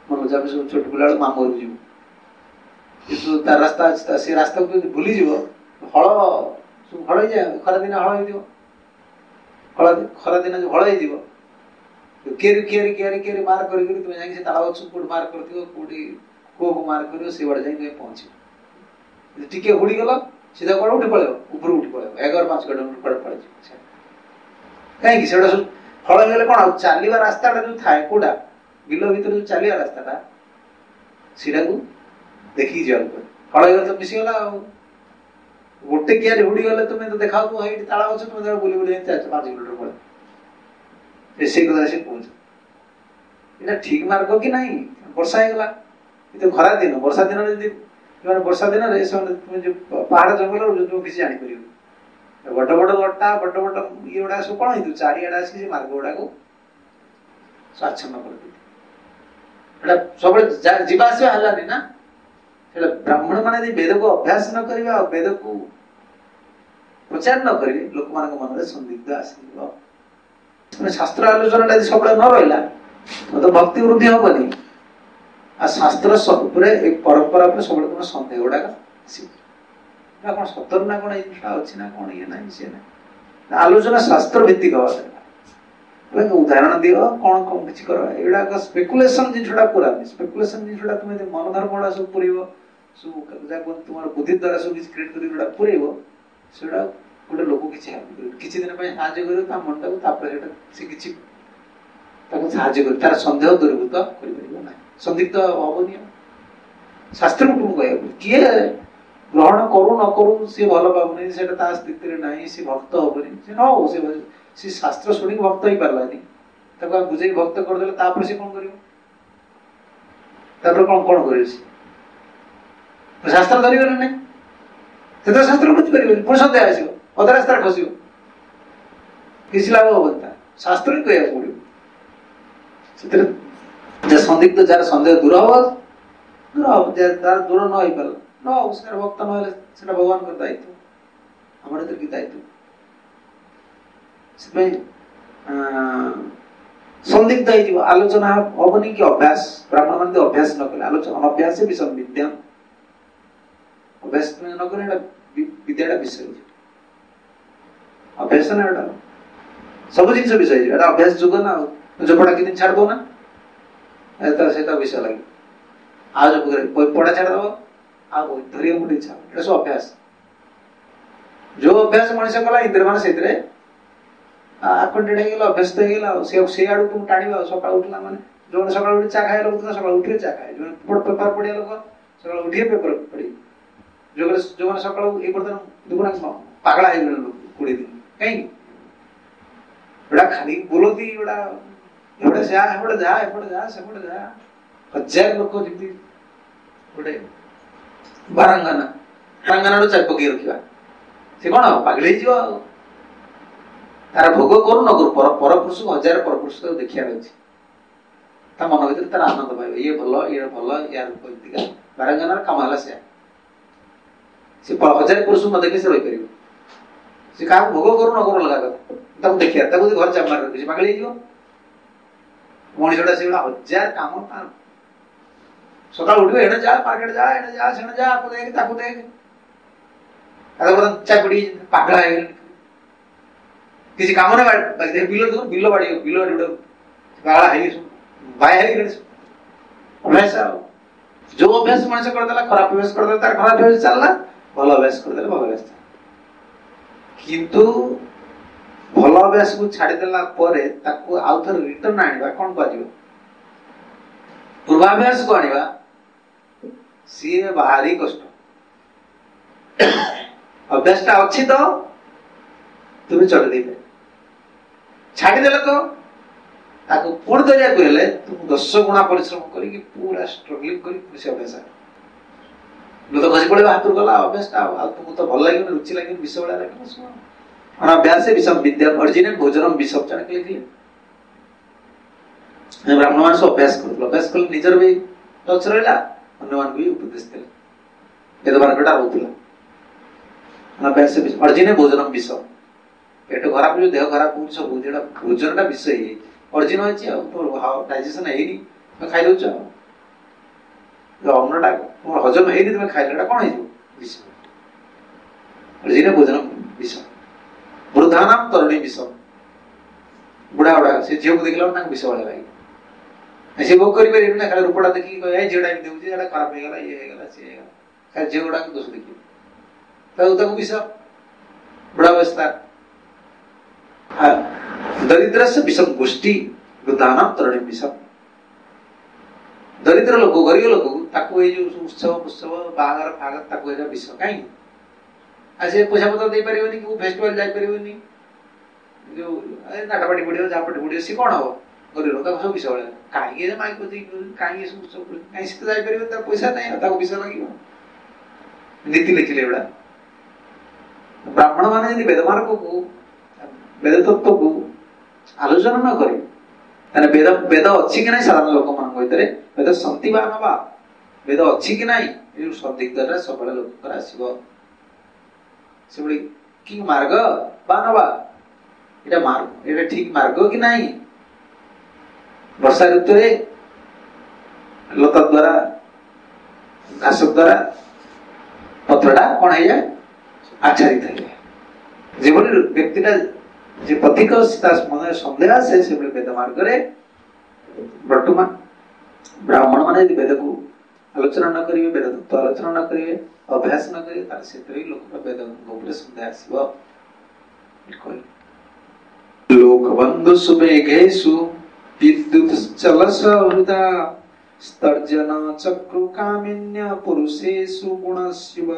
मन जब सब छोट पिला मामू घर जीव तार रास्ता अच्छी से रास्ता को भूली जीव हल सब हल जाए खरा दिन हल हो खरा दिन जो हल हो केरी केरी केरी केरी मार कर तुम जाए ताला गछ कोट मार कर कोटी को को मार कर से बड़ जाए पहुंच टिके हुड़ी गल सीधा कौन उठी पड़े ऊपर उठी पड़े एगार पांच किलोमीटर पड़े पड़े कहीं से हल गले कौन चलवा रास्ता जो थाए कौटा बिल भर जो चलवा रास्ता सीटा को देखिए जाओ हल गले तो मिसीगला गोटे कियारी हुड़ी गले तुम्हें तो देखा तो ताला गछ तुम बुली बुली पांच किलोमीटर पड़े से कथा से पहुंच ठीक मार्ग कि नहीं वर्षा होगा तो खरा दिन वर्षा दिन वर्षा दिन तुम जो पहाड़ जंगल जो किसी जापर बड़ बड़ गटा बड़ बड़ ये गुड़ा सब कौन हो चारिआडे आसिक से मार्ग गुड़ा को आच्छन्न कर सब जीवासा है ना ब्राह्मण मान वेद को अभ्यास न करिबा वेद को प्रचार न करिबे लोक मान मन में संदिग्ध आसीबो शास्त्र आलोचना सब न रहा तो भक्ति वृद्धि हेनी आ शास्त्र सब एक परंपरा सब तुम सन्देह गुड़ाक कौन सतर ना कौन अच्छी ना कौन ये ना सी ना आलोचना शास्त्र भित्तिक हवा उदाहरण दियो कौन कौन किसी कर एगुड़ा स्पेकुलेशन जिनसा पूरा स्पेकुलेशन जिनसा तुम मन धर्म गुड़ा सब पूरे सब तुम बुद्धि द्वारा सब किसी क्रिएट कर पूरेब से गोटे लोक किसी किसी दिन साहय कर मन टाइम साहय कर तार सन्देह दूरीभूत कर संदिग्ध हेनी शास्त्र को तुम कह किए ग्रहण करू न करू सी भल पाऊनी से स्थिति ना सी भक्त हेनी सी न हो सी शास्त्र शुणी भक्त हो पारानी बुझे भक्त करदे सी कौन कर कौन कौन कर शास्त्र धरवे ना से शास्त्र बुझीपर पुणी सन्देह आस अधा रास्ता खस किसी लाभ हेन शास्त्र ही कह पड़ो संदिग्ध जार सन्देह दूर हम दूर हम तार दूर न हो पार न हो भक्त ना भगवान का दायित्व आम कि दायित्व संदिग्ध हो आलोचना हेनी कि अभ्यास ब्राह्मण मान अभ्यास न कले आलोचना अनभ्यास विषम विद्या अभ्यास न कर विद्याटा विषय अभ्यास ना एटा सब जिन विषय अभ्यास जुग ना जो पढ़ा कि छाड़ दो ना से विषय लगे आज पढ़ा छाड़ दो आ धरिया मुझे इच्छा ये सब अभ्यास जो अभ्यास मनुष्य कला इंद्र मान से आकंटेड हो अभ्यस्त हो से आड़ तुम टाणी सका उठला माने जो सका उठी चा खाए लोग सका उठे चा खाए जो पेपर पढ़िया लोग सका उठिए पेपर पढ़ी जो जो मैंने सका ये दुगुणा पागला है कोड़े दिन कहीं खाली बोलती एपटे जा एपटे जा एपटे जा सेपटे जा हजार लोक जमी गोटे बारंगाना बारंगाना चार पकई रखा से कौन पागल हो तार भोग करू न करू पर पर पुरुष हजार पर पुरुष देखियार अच्छे मन भर तार आनंद पाइब ये भल ये भल यार बारंगाना कम है से हजार पुरुष न देखी से रही से क्या भोग करू न करू लगा देखिए घर चाप मार रखी पागल हो मनीषटा से हजार कम सका उठे एने जा मार्केट जा एने जा से जा आपको देख ताको देख चा पड़ी पागला है किसी काम ना बिल तो बिल बाड़ी बिल बाड़ी पागला है भाई है अभ्यास जो अभ्यास मनुष्य करदेला खराब अभ्यास करदेला तार खराब अभ्यास चलला भल अभ्यास करदेला भल अभ्यास किंतु भल अभ्यास को छाड़देला परे ताको आउ थर रिटर्न आनिबा कोन पाजिबो पूर्वाभ्यास को आनिबा सी भारी कष्ट अभ्यासटा अच्छी तो तुम्हें चढ़ दे छाड़देला तो ताको पूर्ण दरिया को हेले तुम दस गुणा परिश्रम करी पूरा स्ट्रगलिंग करी से अभ्यास न तो खसी पड़े हाथ गला अभ्यासटा तुमको तो भल लगे रुचि लगे विष भाया लगे अभ्यास विषम विद्या अर्जिने भोजनम विषम जन लिखिले ब्राह्मण मान अभ्यास कर अभ्यास कले निजर भी टच रहा अन्य मान भी उपदेश देले वेद मार्गटा होता अभ्यास अर्जिने भोजनम विषम पेट खराब जो देह खराब हो सब भोजनटा विष है अर्जिन अच्छी डाइजेशन है खाई दौच अन्नटा तुम हजम है तुम खाइले कौन हो विष भोजन विष वृद्धानाम तरुणी विष बुढ़ा बुढ़ा से झील को देखला विष भाई लगे से भोग करें ना खाली रूपटा देखिए झीटा देखिए यहाँ खराब होगा ये सी खाली झील गुड़ा दोष देखिए विष बुढ़ा अवस्था दरिद्र से विषम गोष्ठी वृद्धानाम तरुणी विषम दरिद्र लोक गरीब लोक उत्सव उत्सव बाहर फागर ताको विष कहीं आज पैसा पत्र दे पारे कि फेस्टिवल जापर जो नाटपाटी पड़ो झापटी पड़ो सी कौन हम गरीब लोग सब विष भाई कहीं माइक कहीं उत्सव कहीं सी जापर पैसा नहीं विष लगे नीति लिखिले एगुड़ा ब्राह्मण मैंने वेद मार्ग को वेद तत्व को आलोचना न करे वेद वेद अच्छी कि नहीं साधारण लोक मान भर वेद संतिवान बा वेद अच्छी कि नहीं संदिग्ध सब लोक आसो से कि मार्ग बा नवा ये मार्ग ये ठीक मार्ग कि नहीं वर्षा ऋतु लता द्वारा घास द्वारा पत्रटा कौन है जाए आच्छादित है जो व्यक्तिटा जे पथिक मन सन्देह आसे से वेद मार्ग वर्तमान ब्राह्मण मान वेद को आलोचना न करेंगे वेद तत्व आलोचना न करेंगे अभ्यास न करेंगे लोक वेद गोपर सन्देह आसो लोकबंधुषु मेघेषु विद्युच्चलसहृदा स्तर्जन चक्रु कामिन्य पुरुषेषु गुणस्युव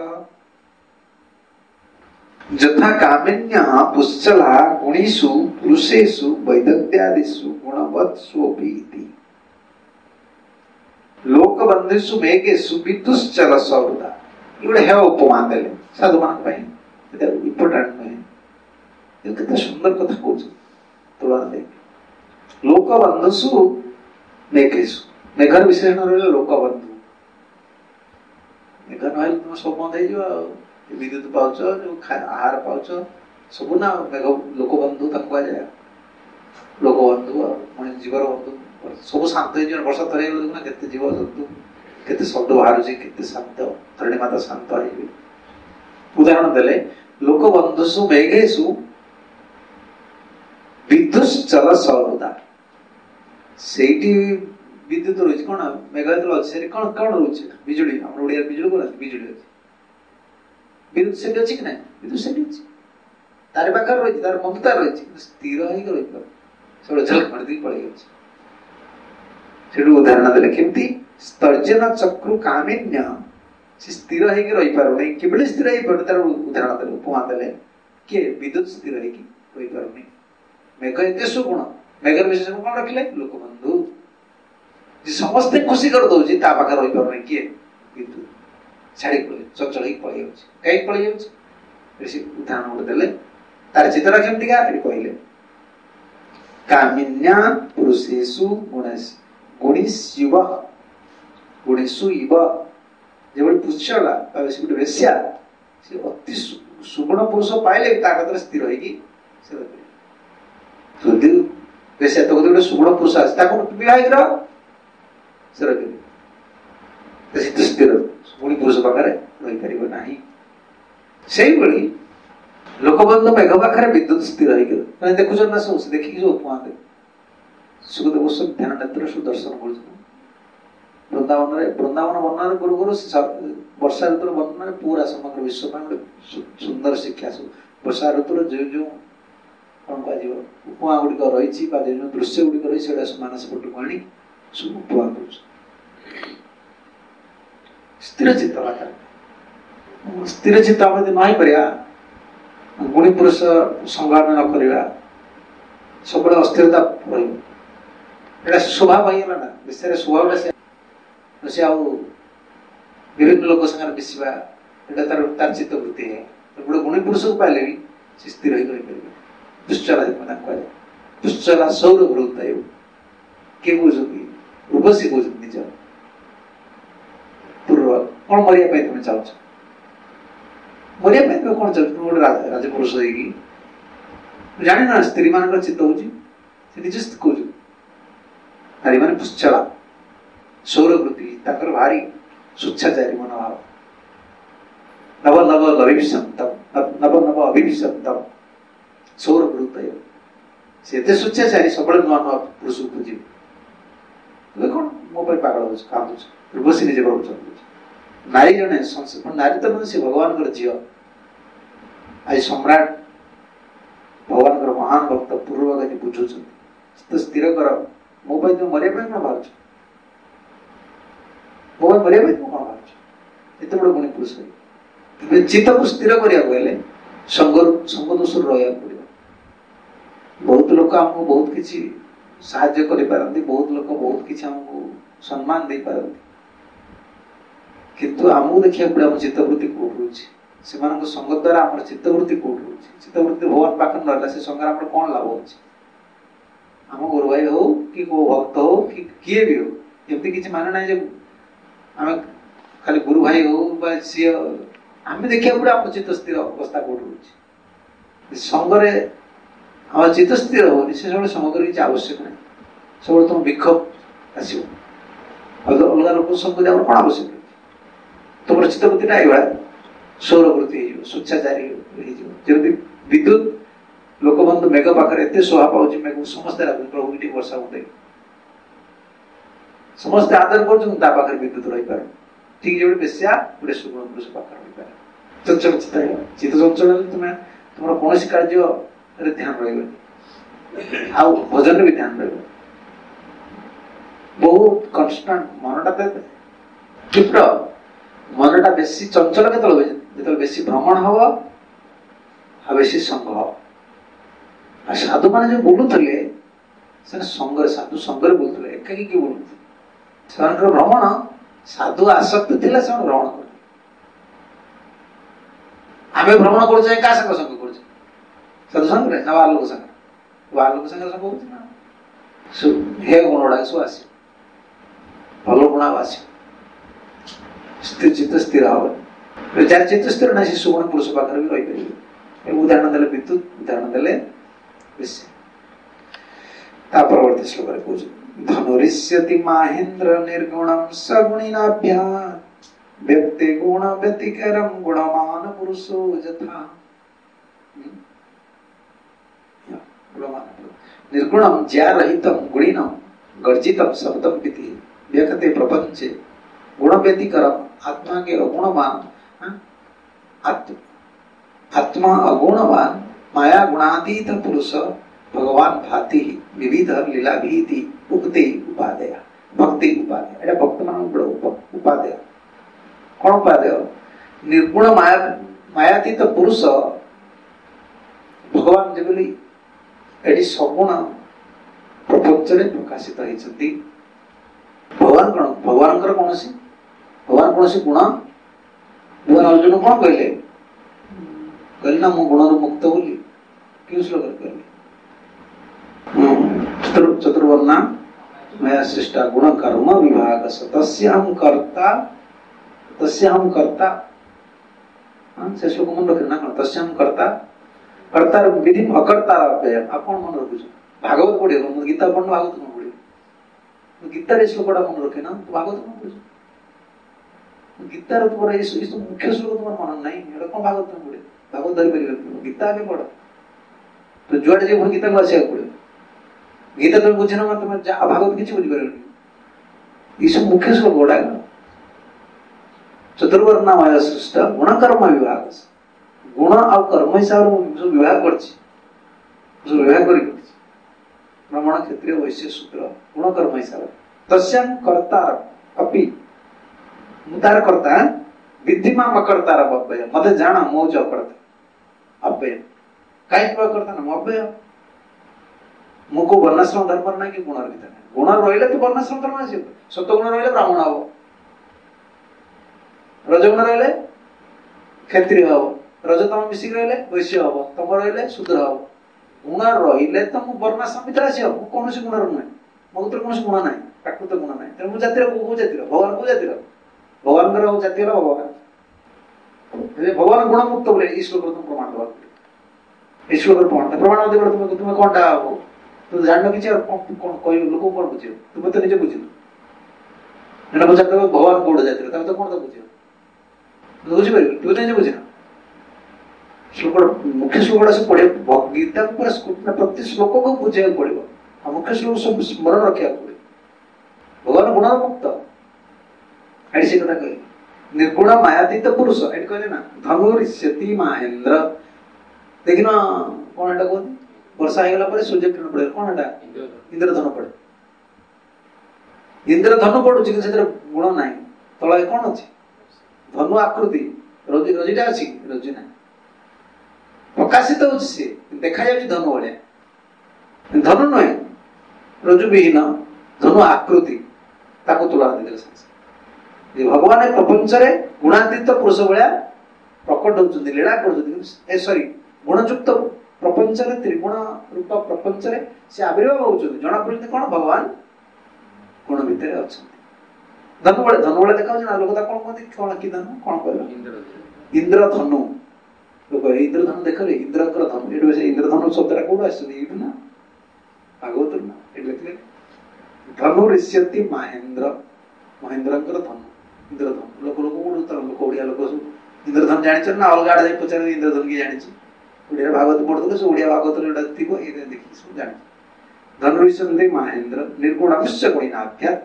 यथा कामिन्य पुश्चला गुणीषु पुरुषेषु वैदग्ध्यादिषु गुणवत्स्वपि इति लोकबंधुषु मेघेषु विद्युच्चलसहृदा ये है उपमा देले साधु मान पाई ये इंपोर्टेंट है ये कितना सुंदर कथा कहछ तुलना दे लोकबंधुषु मेघेषु मेघर विशेषण रहले लोकबंधु मेघ नहले तुम सब बंद हो जो विद्युत पाउच जो आहार पाउच सब ना मेघ लोकबंधु तक जाए लोकबंधु मन जीवर बंधु सब शांत हो वर्षा थरे ना केते जीव जंतु केते शब्द बाहर केते शांत धरणी माता शांत हो उदाहरण देले लोकबंधुषु मेघेषु विद्युच्चल सहृदा सेठी विद्युत रही कौन मेघ अच्छे कौन कौन रोचे बिजुली हम ओडिया बिजुली बोला बिजुली अच्छे विद्युत से अच्छी कि ना विद्युत से अच्छी तार पाखे रही तार ममता रही स्थिर होकर रही सब झलक मार दी पड़े से उदाहरण देले केमती स्तर्जन चक्रु कामिन्य से स्थिर होकर रही पारुनी केवल स्थिर हो पार तार उदाहरण देले उपमा देले के विद्युत स्थिर होकर रही पारुनी मेघ एते सुगुण मेघर विशेषण कौन रखिले लोकबंधु जे समस्त खुशी कर दउची ता पाखे रही पारुनी किए विद्युत छाड़ी पड़े चंचल पड़े कहीं पड़े उदाहरण गोटे देले तार चित्र केमती का कहले कामिन्या पुरुषेषु गुणेश गुणीष्युव गुणेषु इव जो पुच्छला गोटे वेश्या से अति सुगुण पुरुष पाइले ताकत स्थिर होगी से वेश्या तो गोटे सुगुण पुरुष आसे विवाह कर स्थिर गुणी पुरुष पाखे रही पार ना से लोकबंधु मेघ पाखे विद्युत स्थिर होकर देखुच ना सब देखिए जो उपमा दे सुखदेव गोस्वामी ध्यान नेत्र सब दर्शन कर वृंदावन वृंदावन वर्णन गुरु गुरु वर्षा ऋतु वर्णन पूरा समग्र विश्व में गोटे सुंदर शिक्षा सब वर्षा ऋतु जो जो कौन कह उपमा गुड़िक रही जो दृश्य गुड़िक रही से मानस पटू आनी सब उपमा कर स्थिर चित्त स्थिर चित्त आम यदि नहीं पारा गुणी पुरुष संग्राम न करवा सब अस्थिरता रहा स्वभाव होगा ना विषय स्वभाव से आ विभिन्न लोक संगे मिसवा तार तार चित्त वृत्ति है गोटे गुणी पुरुष को पाइले भी से स्थिर होकर दुश्चला कह दुश्चला सौर वृत्ता किए कौन उर्वशी कौन निज पूर्व कौन मरिया तुम चाहो मरिया तुम कौन चाहो गोटे राजपुरुष होगी जानी ना स्त्री मान चित्त हो निज कौन नारी मान पुश्चला सौर वृत्ति भारी ସ୍ୱଚ୍ଛାଚାରୀ ମନୋଭାବ। ନବ ନବ ଲଭିଷ୍ୟନ୍ତମ୍ ନବ ନବ ଅଭିଭିଷନ୍ତମ୍ ସୌରଭୃତ। ସେ ଏତେ ସ୍ୱଚ୍ଛାଚାରୀ, ସବୁବେଳେ ନୂଆ ନୂଆ ପୁରୁଷକୁ ଖୋଜିବେ। ତୁମେ କଣ ମୋ ପାଇଁ ପାଗଳ ହଉଛ, କାନ୍ଦୁଛ, ବସି ନିଜେ ରହୁଛନ୍ତି। ନାରୀ ଜଣେ ନାରୀ ତ ନୁହେଁ, ସେ ଭଗବାନଙ୍କର ଝିଅ। ଆଜି ସମ୍ରାଟ ଭଗବାନଙ୍କର ମହାନ ଭକ୍ତ ପୂର୍ବଗତି ବୁଝୁଛନ୍ତି, ତ ସ୍ଥିର କର, ମୋ ପାଇଁ ତୁମେ ମରିବା ପାଇଁ କଣ ଭାବୁଛ? ମୋ ପାଇଁ ମରିବା ପାଇଁ ତୁମେ କଣ ଭାବୁଛ? ଏତେ ବଡ଼ ଗୁଣୀ ପୁରୁଷ। ଚିତ୍ତକୁ ସ୍ଥିର କରିବାକୁ ହେଲେ ସଙ୍ଗରୁ ସଙ୍ଗ ଦୋଷରୁ ରହିବାକୁ ପଡ଼ିବ। ବହୁତ ଲୋକ ଆମକୁ ବହୁତ କିଛି ସାହାଯ୍ୟ କରିପାରନ୍ତି, ବହୁତ ଲୋକ ବହୁତ କିଛି ଆମକୁ ସମ୍ମାନ ଦେଇପାରନ୍ତି, କିନ୍ତୁ ଆମକୁ ଦେଖିବାକୁ ପଡ଼ିବ ଆମ ଚିତ୍ତବୃତ୍ତି କୋଉଠି ରହୁଛି। ସେମାନଙ୍କ ସଙ୍ଗ ଦ୍ୱାରା ଆମର ଚିତ୍ତବୃତ୍ତି କୋଉଠି ରହୁଛି। ଚିତ୍ତବୃତ୍ତି ଭଗବାନ ପାଖରେ ରହିଲା, ସେ ସଙ୍ଗରେ ଆମର କଣ ଲାଭ ହଉଛି? ଆମ ଗୁରୁ ଭାଇ ହଉ କି କୋଉ ଭକ୍ତ ହଉ କି କିଏ ବି ହଉ, ଏମିତି କିଛି ମାନେ ନାହିଁ ଯେ ଆମେ ଖାଲି ଗୁରୁ ଭାଇ ହଉ ବା ସିଏ, ଆମେ ଦେଖିବାକୁ ପଡ଼ିବ ଆମ ଚିତ୍ତ ସ୍ଥିର ଅବସ୍ଥା କୋଉଠି ରହୁଛି। ସଙ୍ଗରେ ଆମ ଚିତ୍ତ ସ୍ଥିର ହଉନି, ସେ ସବୁବେଳେ ସଙ୍ଗ କରି କିଛି ଆବଶ୍ୟକ ନାହିଁ। ସବୁବେଳେ ତମ ବିକ୍ଷୋଭ ଆସିବ, ଅଲଗା ଲୋକ ସଙ୍ଗ ଆମର କଣ ଆବଶ୍ୟକ? ତମର ଚିତ୍ତବୃତ୍ତିଟା ଏଇଭଳିଆ ସୌରବୃତ୍ତି ହେଇଯିବ, ସ୍ୱଚ୍ଛାଚାରୀ ହେଇଯିବ। ଯେମିତି ବିଦ୍ୟୁତ ଲୋକବନ୍ଧୁ ମେଘ ପାଖରେ ଏତେ ଶୋଭା ପାଉଛି, ମେଘକୁ ସମସ୍ତେ ଡାକୁଛନ୍ତି ପ୍ରଭୁ ଟିକେ ବର୍ଷା ହୁଅନ୍ତେ, ସମସ୍ତେ ଆଦର କରୁଛନ୍ତି, ତା ପାଖରେ ବିଦ୍ୟୁତ ରହିପାରୁନି। ଠିକ ଯେଭଳି ବେଶ୍ୟା ଗୋଟେ ସୁଗୁଣ ପୁରୁଷ ପାଖରେ ରହିପାରେ। ଚଞ୍ଚଳ ଚିତ୍ତ ହେଇଗଲା। ଚିତ୍ତ ଚଞ୍ଚଳ ହେଲେ ତୁମେ ତୁମର କୌଣସି କାର୍ଯ୍ୟରେ ଧ୍ୟାନ ରହିବନି, ଆଉ ଭଜନରେ ବି ଧ୍ୟାନ ରହିବ। ବହୁତ କନଷ୍ଟାଣ୍ଟ ମନଟା ଦେବେ। କ୍ଷିପ୍ର ମନଟା ବେଶୀ ଚଞ୍ଚଳ କେତେବେଳେ ହୁଏ? ଯେତେବେଳେ ବେଶୀ ଭ୍ରମଣ ହବ ଆଉ ବେଶୀ ସଙ୍ଗ ହବ। ଆଉ ସାଧୁ ମାନେ ଯୋଉ ବୁଲୁଥିଲେ, ସେମାନେ ସଙ୍ଗରେ, ସାଧୁ ସଙ୍ଗରେ ବୁଲୁଥିଲେ, ଏକାକି କିଏ ବୁଲୁଥିଲେ? ସେମାନଙ୍କର ଭ୍ରମଣ, ସାଧୁ ଆସକ୍ତି ଥିଲା, ସେମାନେ ଭ୍ରମଣ କଲେ। ଆମେ ଭ୍ରମଣ କରୁଛେ କାହା ସାଙ୍ଗ ସଙ୍ଗ କରୁଛେ? ସାଧୁ ସାଙ୍ଗରେ ନା ବାହାର ଲୋକ ସାଙ୍ଗରେ? ବାହାର ଲୋକ ସାଙ୍ଗରେ ସଙ୍ଗ କରୁଛେ ନା? ହେ ଗୁଣ ଗୁଡାକ ସବୁ ଆସିବ, ଭଲ ଗୁଣ ଆଉ ଆସିବ। ଚିତ୍ତ ସ୍ଥିର ହବନି। ଯାହାର ଚିତ୍ତ ସ୍ଥିର ନାହିଁ, ସେ ସୁଗୁଣ ପୁରୁଷ ପାଖରେ ବି ରହିପାରିବେ। ଉଦାହରଣ ଦେଲେ ବିଦ୍ୟୁତ, ଉଦାହରଣ ଦେଲେ ବେଶୀ। ତା ପରବର୍ତ୍ତୀ ଶ୍ଲୋକରେ କହୁଛନ୍ତି, ଧନୁରିଷ୍ୟତି ମାହେନ୍ଦ୍ର ନିର୍ଗୁଣଂ ସଗୁଣିନାଭ୍ୟାତ୍ ବ୍ୟକ୍ତି ଗୁଣ ବ୍ୟତିକରଂ ଗୁଣମାନ ପୁରୁଷୋ ଯଥା। निर्गुणम ज्यारहितम गुणिनम गर्जितम शब्दम पिति व्यक्ते प्रपंचे गुण व्यतिकरम आत्मा के अगुणवान आत्मा अगुणवान माया गुणातीत पुरुष भगवान भाति विविध लीला भीति उक्ति उपादेय भक्ति उपादेय। एटा भक्त मान बड़ उपादेय। कौन उपादेय? निर्गुण माया मायातीत पुरुष भगवान जेबली एटी सगुण प्रपंच प्रकाशित होती। भगवान कौन? भगवान कौन सी भगवान कौन सी गुण? भगवान अर्जुन कौन कहले? कहले ना मु गुण मुक्त बोली। क्यों श्लोक कहले? चतुर्वर्णा मया सृष्टा गुण कर्म विभाग तस्याहं कर्ता तस्याहं कर्ता। से श्लोक मन रखे ना कौन? तस्याहं कर्ता कर्तार विधि अकर्तार अव्यय। आप कौन मन रखुछ? भागवत पढ़े गीता पढ़ भागवत कौन पढ़े? गीतार श्लोकटा मन रखे ना भागवत कौन पढ़े? गीतार तुम्हारा ये मुख्य श्लोक तुम्हारा मन नहीं, एटा कौन भागवत तुम पढ़े? भागवत धरी परिवे गीता आगे पढ़। तो जुआड़े जे गीता को आसिया पड़े। गीता तुम बुझिन ना तुम भागवत किछि बुझि परिबनि। ई सब मुख्य श्लोक गोडा चतुर्वर्णा माया सृष्टा गुण कर्म विभाग। गुण और कर्म हिसाब से विभाग करछि, विभाग करी ब्राह्मण क्षत्रिय वैश्य शूद्र गुण कर्म हिसाब तस्यां कर्ता अपि मुतार कर्ता विद्धिमा अकर्तार अव्यय। मते जाना मोज अकर्ता अव्यय काई तो करता ना अव्यय। मुको वर्णाश्रम धर्म ना कि गुण रहित ना। गुण रहिले तो वर्णाश्रम धर्म आसी। सत्व गुण रहिले ब्राह्मण हबो, रजगुण रहिले क्षत्रिय हबो, रजतम मिसिक रहिले वैश्य हबो, तम रहिले शूद्र हबो। गुण रहिले त मु वर्णाश्रम भितर आसी हबो। कोन से गुण रहै मो भीतर कोन से गुण नाही, प्राकृत गुण नाही। त मु जातिर को जातिर भगवान को जातिर भगवान कर जातिर भगवान। जे भगवान गुण मुक्त बोले ई श्लोक तुम प्रमाण दवा। ई श्लोक प्रमाण प्रमाण दे तुम तुम कोनटा हो तो जाननो किछ कोन कोन लोक कोन बुझियो तुम तो निजे बुझियो। जन पचार भगवान कौट जाते तो कौन तो बुझे बुझीपार तू नहीं बुझिना श्लोक मुख्य श्लोक से पढ़े गीता पूरा प्रति श्लोक को बुझे पड़ो आ मुख्य श्लोक सब स्मरण रखा पड़े भगवान गुण मुक्त एटी से कथा कह निर्गुण मायातीत पुरुष एटी कहले ना धनुरिष्यति महेंद्र देखिन कौन एटा कहते वर्षा हो गला सूर्य किरण पड़े कौन एटा इंद्रधनु पड़े इंद्रधनु पड़ुची कि गुण ना तला कौन अच्छी धनु आकृति रजी रजीटा अच्छी रजी ना प्रकाशित हो देखा जाए धनु भाया धनु नुहे रजु विहीन धनु आकृति ताको तुलना देते भगवान प्रपंच गुणातीत पुरुष भाया प्रकट होती लीला कर सॉरी गुणयुक्त प्रपंच त्रिगुण रूप प्रपंच से आविर्भाव होती जना पड़ते कौन भगवान गुण भितर अच्छा धनु बड़े धनु बड़े देखा ना लोक कौन कहते कौन कि धनु कौन कह इंद्रधनु लोक इंद्रधनु देख इंद्र धनु ये इंद्रधनु शब्द कौट आस ना भागवत ना ये धनुरिष्यति महेंद्र महेंद्र धनु इंद्रधनु लोक लोक कौट लोक ओडिया लोक सब इंद्रधनु जानी ना अलग आड़े पचार इंद्रधनु किए जानी ओडिया भागवत पढ़ते सब ओडिया भागवत जो थी देखिए सब जानी धनुरिष्यति महेंद्र निर्गुणश्च गुणिनाभ्यात्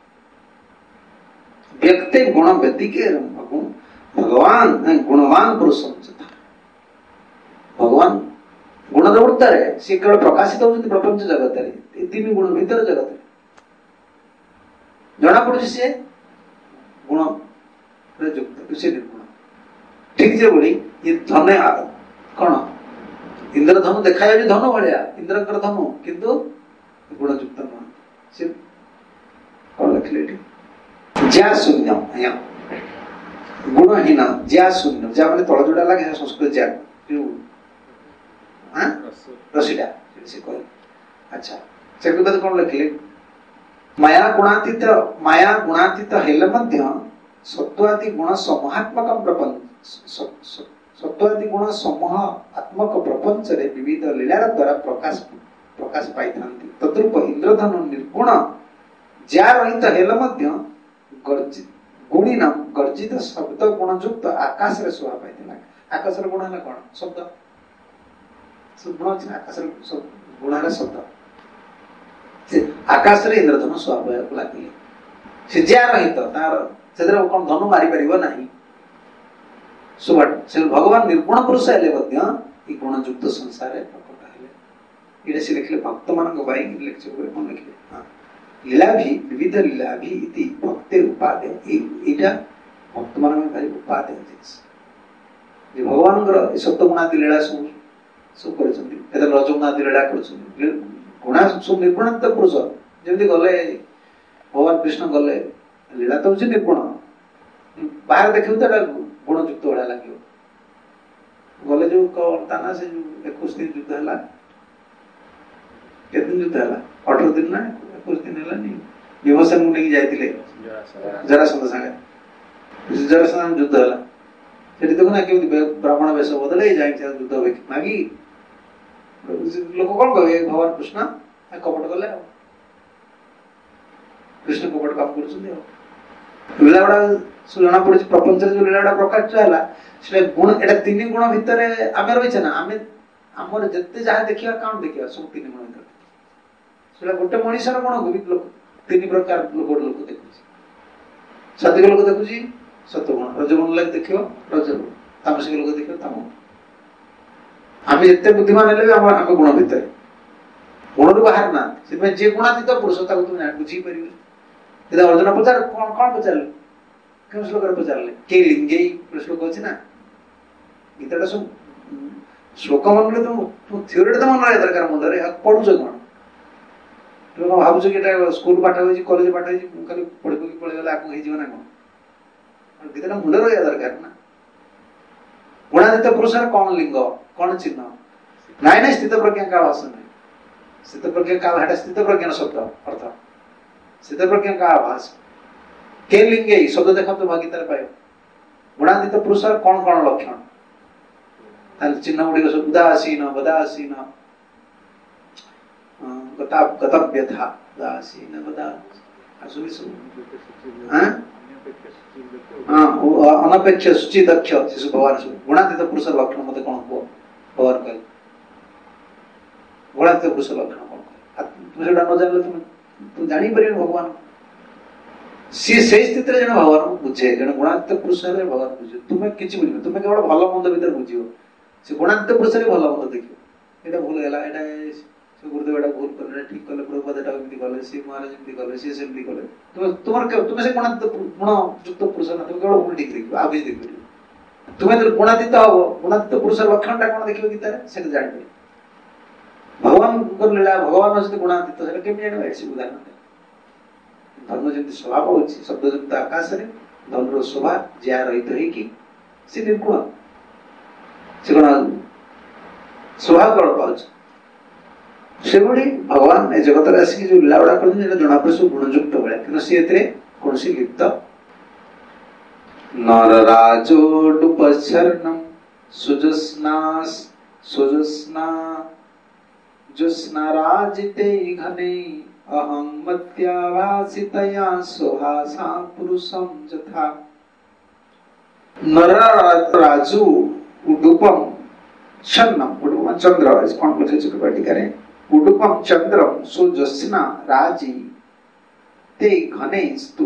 व्यक्ति गुण व्यतिके भगवान गुणवान पुरुष भगवान गुण उड़तारे सी केवल प्रकाशित होती प्रपंच जगत तीन गुण भीतर जगत जना पड़ी सी गुण युक्त से निर्गुण ठीक से बोली ये धन कौन इंद्रधनु देखा जाए धनु भाया इंद्र धनु किंतु गुणयुक्त नुह सी कौन लिखले ज्या शून्य गुणहीन ज्या शून्य ज्या मैंने तल जोड़ा लगे संस्कृत ज्या रसीटा से कह अच्छा से कौन लिखले माया गुणातीत माया गुणातीत हेले मध्य सत्वादि गुण समूहात्मक प्रपंच सत्वादि गुण समूह आत्मक प्रपंच रे विविध लीलार द्वारा प्रकाश प्रकाश पाई थांती तद्रूप इंद्रधनु निर्गुण ज्या रहित हेले मध्य गर्जित गुणी नाम गर्जित शब्द गुणयुक्त आकाश रे शोभा पाई आकाश रे गुण है कौन शब्द सब गुण अच्छे आकाश रे गुण है शब्द आकाश रे इंद्रधनु शोभा लगे से ज्या रहित तार से कौन धनु मारी पारिबो नाही सुबट से भगवान निर्गुण पुरुष हेले मध्य ई गुणयुक्त संसार रे प्रकट हेले इडे से लिखले भक्त मानक बाई लेक्चर करे मन लिखले हां लीला भी विविध लीला भी इति भक्ति उपादेय एटा भक्त मानक भाई उपादेय जिनिस जे भगवान गर सप्त गुणादि लीला सब सब करछन्ती एत रजगुणादि लीला करछन्ती गुणा सब निर्गुणत पुरुष जेमति गले भगवान कृष्ण गले लीला तो जे निर्गुण बाहर देखियो त गुणयुक्त होला लागियो गले जो ताना से जो इक्कीस दिन युद्ध हला केदिन युद्ध हला अठारह दिन ना कुछ दिन हला नहीं विभीषण मुनि जायतिले जरासंध संगे जरासंध युद्ध हला सेठी देखो ना केमति ब्राह्मण वेश बदले जाय युद्ध होई मागी लोक कोन कहे भगवान कृष्ण कपट गले कृष्ण कपट काम करछुंदी लीलागुड़ा सुजना पड़ी प्रपंच जो लीलागुड़ा प्रकाश है से गुण एटा तीन गुण भितर आमे रहिछे ना आमे हमर जत्ते जहा देखिया काउंट देखिया सब तीन गुण भितर सेटा गोटे मनुष्यर गुण को भी लोक तीन प्रकार लोक लोक देखुची सात्विक लोक देखुची सत्व गुण रजगुण लग देखियो रजगुण तामसिक लोक देखियो ताम आमे जत्ते बुद्धिमान हेले भी हम हम गुण भितर गुण रू बाहर ना से जे गुणातीत पुरुष ताको तुम बुझी परिबे इदा अर्जुन पचार कौन कौन पचार क्यों श्लोक रे पचारले के लिंगे श्लोक अछि ना गीताटा सब श्लोक मनले तुम तुम थ्योरी त मन रहे दरकार मुंड रे पढुछ कोन तुम भाबुछ कि एटा स्कूल पाठ होई छी कॉलेज पाठ होई छी खाली पढि पढि पढि गला आको हे जीवन ना कोन गीताटा मुंड रहे दरकार ना गुणातीत पुरुष कौन लिंग कौन चिन्ह नाय नाय स्थित प्रज्ञा का भाषण है स्थित प्रज्ञा का हटा स्थित प्रज्ञा शब्द अर्थ स्थित प्रज्ञा का आभास के लिंगे शब्द देखा तो भागीदार पाए गुणातीत पुरुष कौन कौन लक्षण ताल चिन्ह गुडी सब उदासीन वदासीन गता गतव्यथा उदासीन वदा अनपेक्ष शुचि दक्ष शिशु भगवान गुणातीत पुरुष लक्षण मत कौन कह भगवान कह गुणातीत पुरुष लक्षण कौन कह तुम से न जान तुम तुम जानी पारे भगवान सी से स्थिति जन भगवान बुझे जन गुणातीत पुरुष भगवान बुझे तुम्हें किसी बुझ तुम्हें केवल भल मंद भर बुझ से गुणातीत पुरुष भल मंद देख ये भूल है गुरुदेव एटा भूल कले ठीक कले प्रभुपाद एटा एमती कले सी महाराज एमती कले सी सेमती कले तुम तुमर तुम से गुणातीत गुण युक्त पुरुष ना तुम केवल भूल ठीक देखियो आ भी देखियो तुम जब गुणातीत हो गुणातीत पुरुष लक्षणटा कोन देखियो गीता रे से जानि भगवान को लीला भगवान से गुणातीत से केम जानि ऐसी उदाहरण धर्म जंती स्वभाव होछि शब्द जंती आकाश रे धर्मर स्वभाव ज्या रहित है कि से निर्गुण से गुण स्वभाव कौन पाउछ से बड़ी भगवान ए जगत रे आसी जो लीला उडा करन जेटा जणा पर सब गुणयुक्त बळे कि से एतरे कोनसी लिप्त नरराजोडुपचरणं सुजस्नास सुजस्ना जुस्नाराजिते घने अहं मत्याभासितया सुहासा पुरुषं यथा नरराजु उडुपम चन्नम उडुपम चंद्र इस कौन बोलते हैं चक्रवर्ती करें उडुपम चंद्रम सुजस्ना राजी ते घने स्तु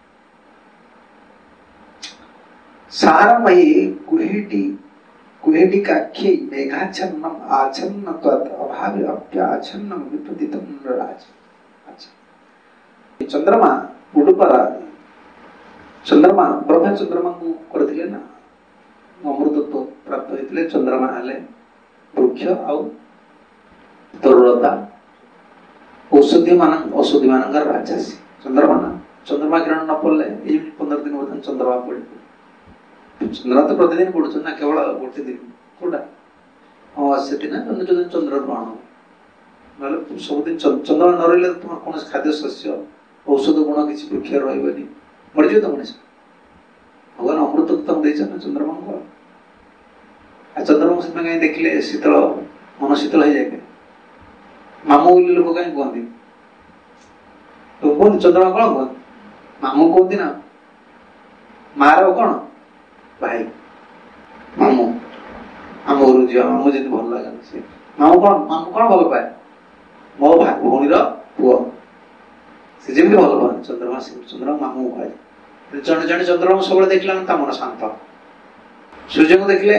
सारमयी कुहेटी कुहेटी काख्ये मेघाच्छन्नम आच्छन्न त्वत् अभावे अप्याच्छन्नम विपदितम नरराज। अच्छा चंद्रमा उडुपरा चंद्रमा ब्रह्मा चंद्रमा को करथिले ना अमृतत्व प्राप्त होते चंद्रमा हेले वृक्ष आउ तरुणता औषधि मान औषधि मान राजा सी चंद्रमा ना चंद्रमा किरण न पड़े ये पंद्रह दिन बर्तन चंद्रमा पड़े चंद्रमा तो प्रतिदिन पड़ुछ ना केवल गोटे दिन कोटा अमावास्या दिन दिन चंद्र ग्रहण ना सबुदिन चंद्रमा न रही तुम कौन खाद्य शस्य औषध गुण किसी वृक्ष रही मरीज तो मनीष भगवान अमृत तुम देना चंद्रमा को चंद्रमा से कहीं देखले शीतल मन शीतल हो जाए मामू बोली लोक कहीं कहते तो कहते चंद्रमा कौन कहते मामू कहते ना मार कौन भाई मामू आम घर झील मामू जी भल लगे से मामू कौन मामू कौन भल पाए मो भाई भौणीर पुओ से जमी भल पाए चंद्रमा से चंद्रमा मामू कहे जड़े जड़े चंद्रमा सब देखला मन शांत सूर्य को देखले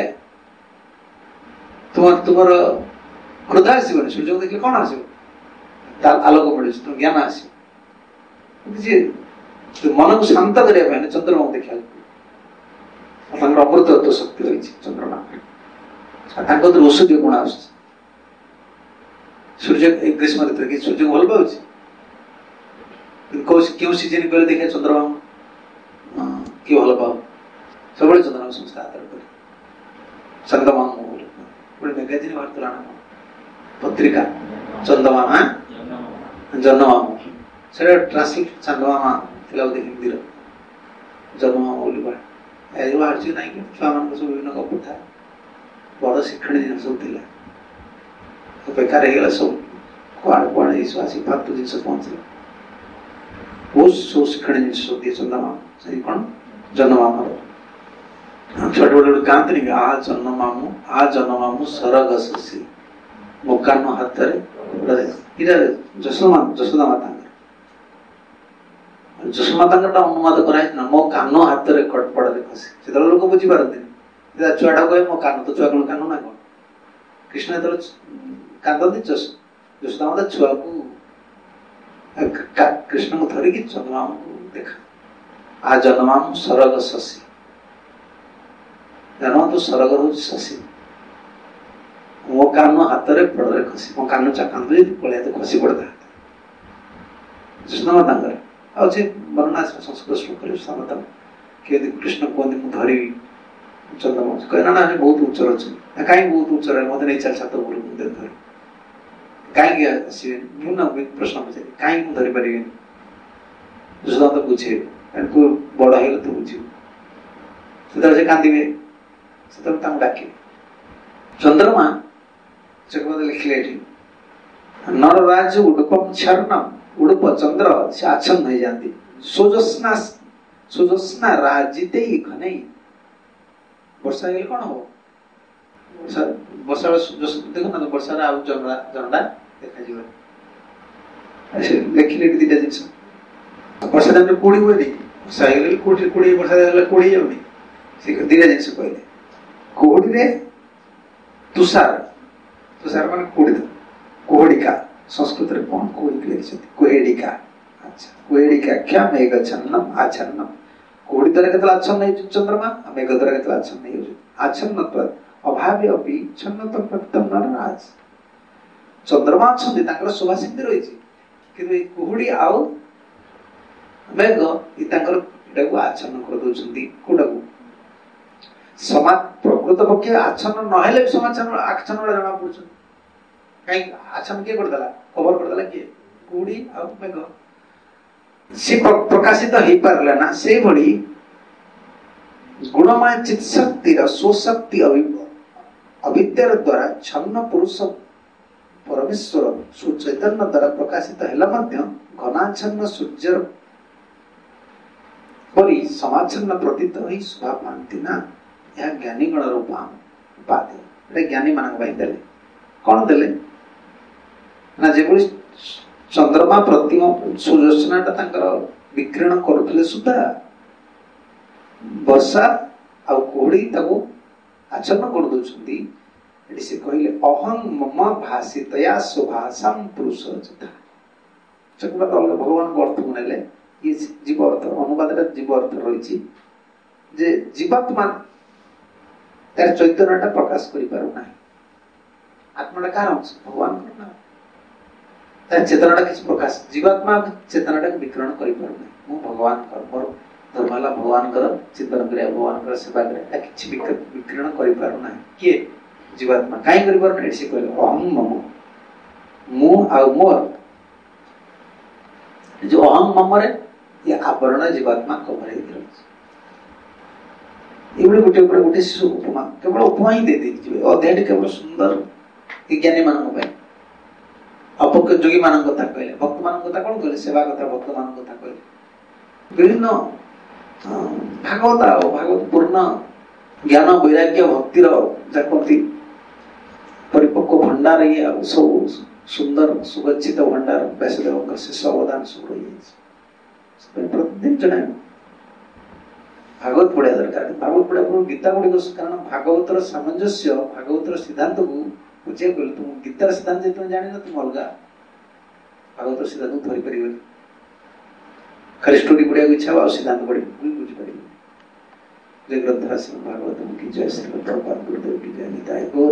तुम तुम क्रोध आसबन सूर्य को देखले कौन आस आलोक मिले तुम ज्ञान आस मन को शांत करने चंद्रमा को देखा अमृतत्व शक्ति रही चंद्रमा औषधीय गुण आस सूर्य ग्रीष्म ऋतु कि सूर्य को भल पाऊँ क्यों सीजन गले देखे चंद्रमा कि भल पाओ सब चंद्रमा संस्था आदर कर चंदमा गोटे मैगजीन बाहर ना पत्रिका चंदमामा जन्ममामू से ट्रांसलेट चंदमामा बोधे हिंदी जन्ममामा बोली बाहर ना कि छुआ मान सब विभिन्न गप था बड़ शिक्षण जिन सब बेकार हो सब कड़े कड़े आस फालतू जिन पहुंचला बहुत सब शिक्षण जिन सब दिए चंदमा कौन जन्ममामू छोटे बड़े गाँव नहीं आ जन्ममामू आ जन्ममामू सरग शशि मो कान हाथ जशोदा जशोदा माता जशोदा माता अनुवाद कराई ना मो कान हाथ में कटपड़े खसी से लोक बुझी पारती छुआटा कहे मो कान तो छुआ कौन कान ना कौन कृष्ण जो कांदती जशोदा माता छुआ को कृष्ण को धरिकी चंद्रमामू को देखा आ जन्ममामू सरग शशि जान तो सरग हूँ शशि मो कान हाथ में पड़े खसी मो कान चाकांत पड़े तो खसी पड़ता कृष्ण माता वर्णना संस्कृत श्लोक माता कि कृष्ण कहते मुझे धरी चंद्रमा कहना ना बहुत उच्चर अच्छे कहीं बहुत उच्चर है मत नहीं चल छात बोल मुझे धर कहीं आसवे विभिन्न प्रश्न पचारे कहीं मुझे धरी पारे जशोदा तो बुझे तू बड़ है तो बुझे से कांदे से डाके चंद्रमा जगत लिखले नरराज उडुपम चरणम उड़ूप चंद्र से आच्छन्न हो जाती। सुजोत्स्ना सुजोत्स्ना राजिते ही घने वर्षा हेले कौन हो वर्षा वर्षा देखो ना तो वर्षा आउ झंडा झंडा देखा जीवन ऐसे देखिले दिटा जिंस वर्षा टाइम कोड़ी हुए नहीं वर्षा हेले कोड़ी कोड़ी वर्षा हेले कोड़ी जाउनी से दिटा जिंस कहले कोड़ी रे तुषार तुषार माने कोड़ी कोहड़िका संस्कृत रे कौन कोड़ी लिखिछथि कोहेडिका। अच्छा कोहेडिका क्या मेघ छन्नम आछन्नम कोड़ी द्वारा केतला आच्छन्न है चंद्रमा मेघ द्वारा केतला आच्छन्न है आच्छन्नत्व अभावे अपि छन्नत्व प्रत्यम नरराज चंद्रमा अछंती तांकर शोभा सिद्धि रहिछि किंतु ए कोहड़ी आउ मेघ इ तांकर इटाको आच्छन्न कर दोछंती कोडाको समाज प्रकृत पक्षे आच्छन्न न हेले समाचार आच्छन्न वाला जणा पड़छ कहीं आच्छन्न के कर दला कवर कर दला के कोहड़ी आउ मेघ से प्रकाशित हो पारला ना से भली गुणमय चित शक्ति स्वशक्ति अविद्यार द्वारा छन्न पुरुष परमेश्वर सुचैतन्य द्वारा प्रकाशित हेला मध्य घनाच्छन्न सूर्य परी समाच्छन्न प्रतीत होई शोभा पाती ना यह ज्ञानी गण उपाधि ज्ञानी मान देले कौन देले ना जेभली चंद्रमा प्रतिमा सूर्योत्सनाटा तांकर विकिरण करुଥିଲେ सुद्धा वर्षा आ कोहड़ी ताको आच्छन्न कर दोछंती एटी से कहले अहं मम भासितया सुभासम पुरुष जथा चकुला तले भगवान को अर्थ बनेले ये जीव अर्थ अनुवादटा जीव अर्थ रहिछि जे जीवात्मा तार चैतन्यटा प्रकाश करि पारु नाही आत्माटा कार अंश भगवान को ना चेतनाटा किसी प्रकाश जीवात्मा चेतनाटा विकिरण करि पारु नै मु भगवान कर मोर धर्मला भगवान कर चिंतन करे भगवान कर सेवा करे ता किछि विकिरण करि पारु नै के जीवात्मा काई करि पारु नै से कहले अहं मम मु आ मोर जो अहं मम रे ये आवरण जीवात्मा कवर हे दिरछ एबळे गुटे ऊपर गुटे शिशु उपमा केवल उपमा ही दे दी जे अध्याय केवल सुंदर ज्ञानी मान को अपक जोगी मान कथा कहले भक्त मान कथा कोन कहले सेवा कथा भक्त मान कथा कहले विभिन्न भागवत और भागवत पूर्ण ज्ञान वैराग्य भक्तिर जाकति परिपक्व भंडार ये सब सुंदर सुगच्छित भंडार व्यासदेव का शेष अवदान सब रही है प्रतिदिन जनाए भागवत पढ़िया दरकार भागवत पढ़िया गीता गुड़िक कारण भागवतर सामंजस्य भागवतर सिद्धांत को बुझे गल तुम गीतार सिद्धांत तुम जानि न तुम अलगा भागवत सिद्धांत धरि परिबे खाली स्टोरी पढ़िया इच्छा आ सिद्धांत पढ़ि बुझि परिबे जे ग्रंथ राशि भागवत की जय श्री प्रभुपाद गुरुदेव की जय निताय गौर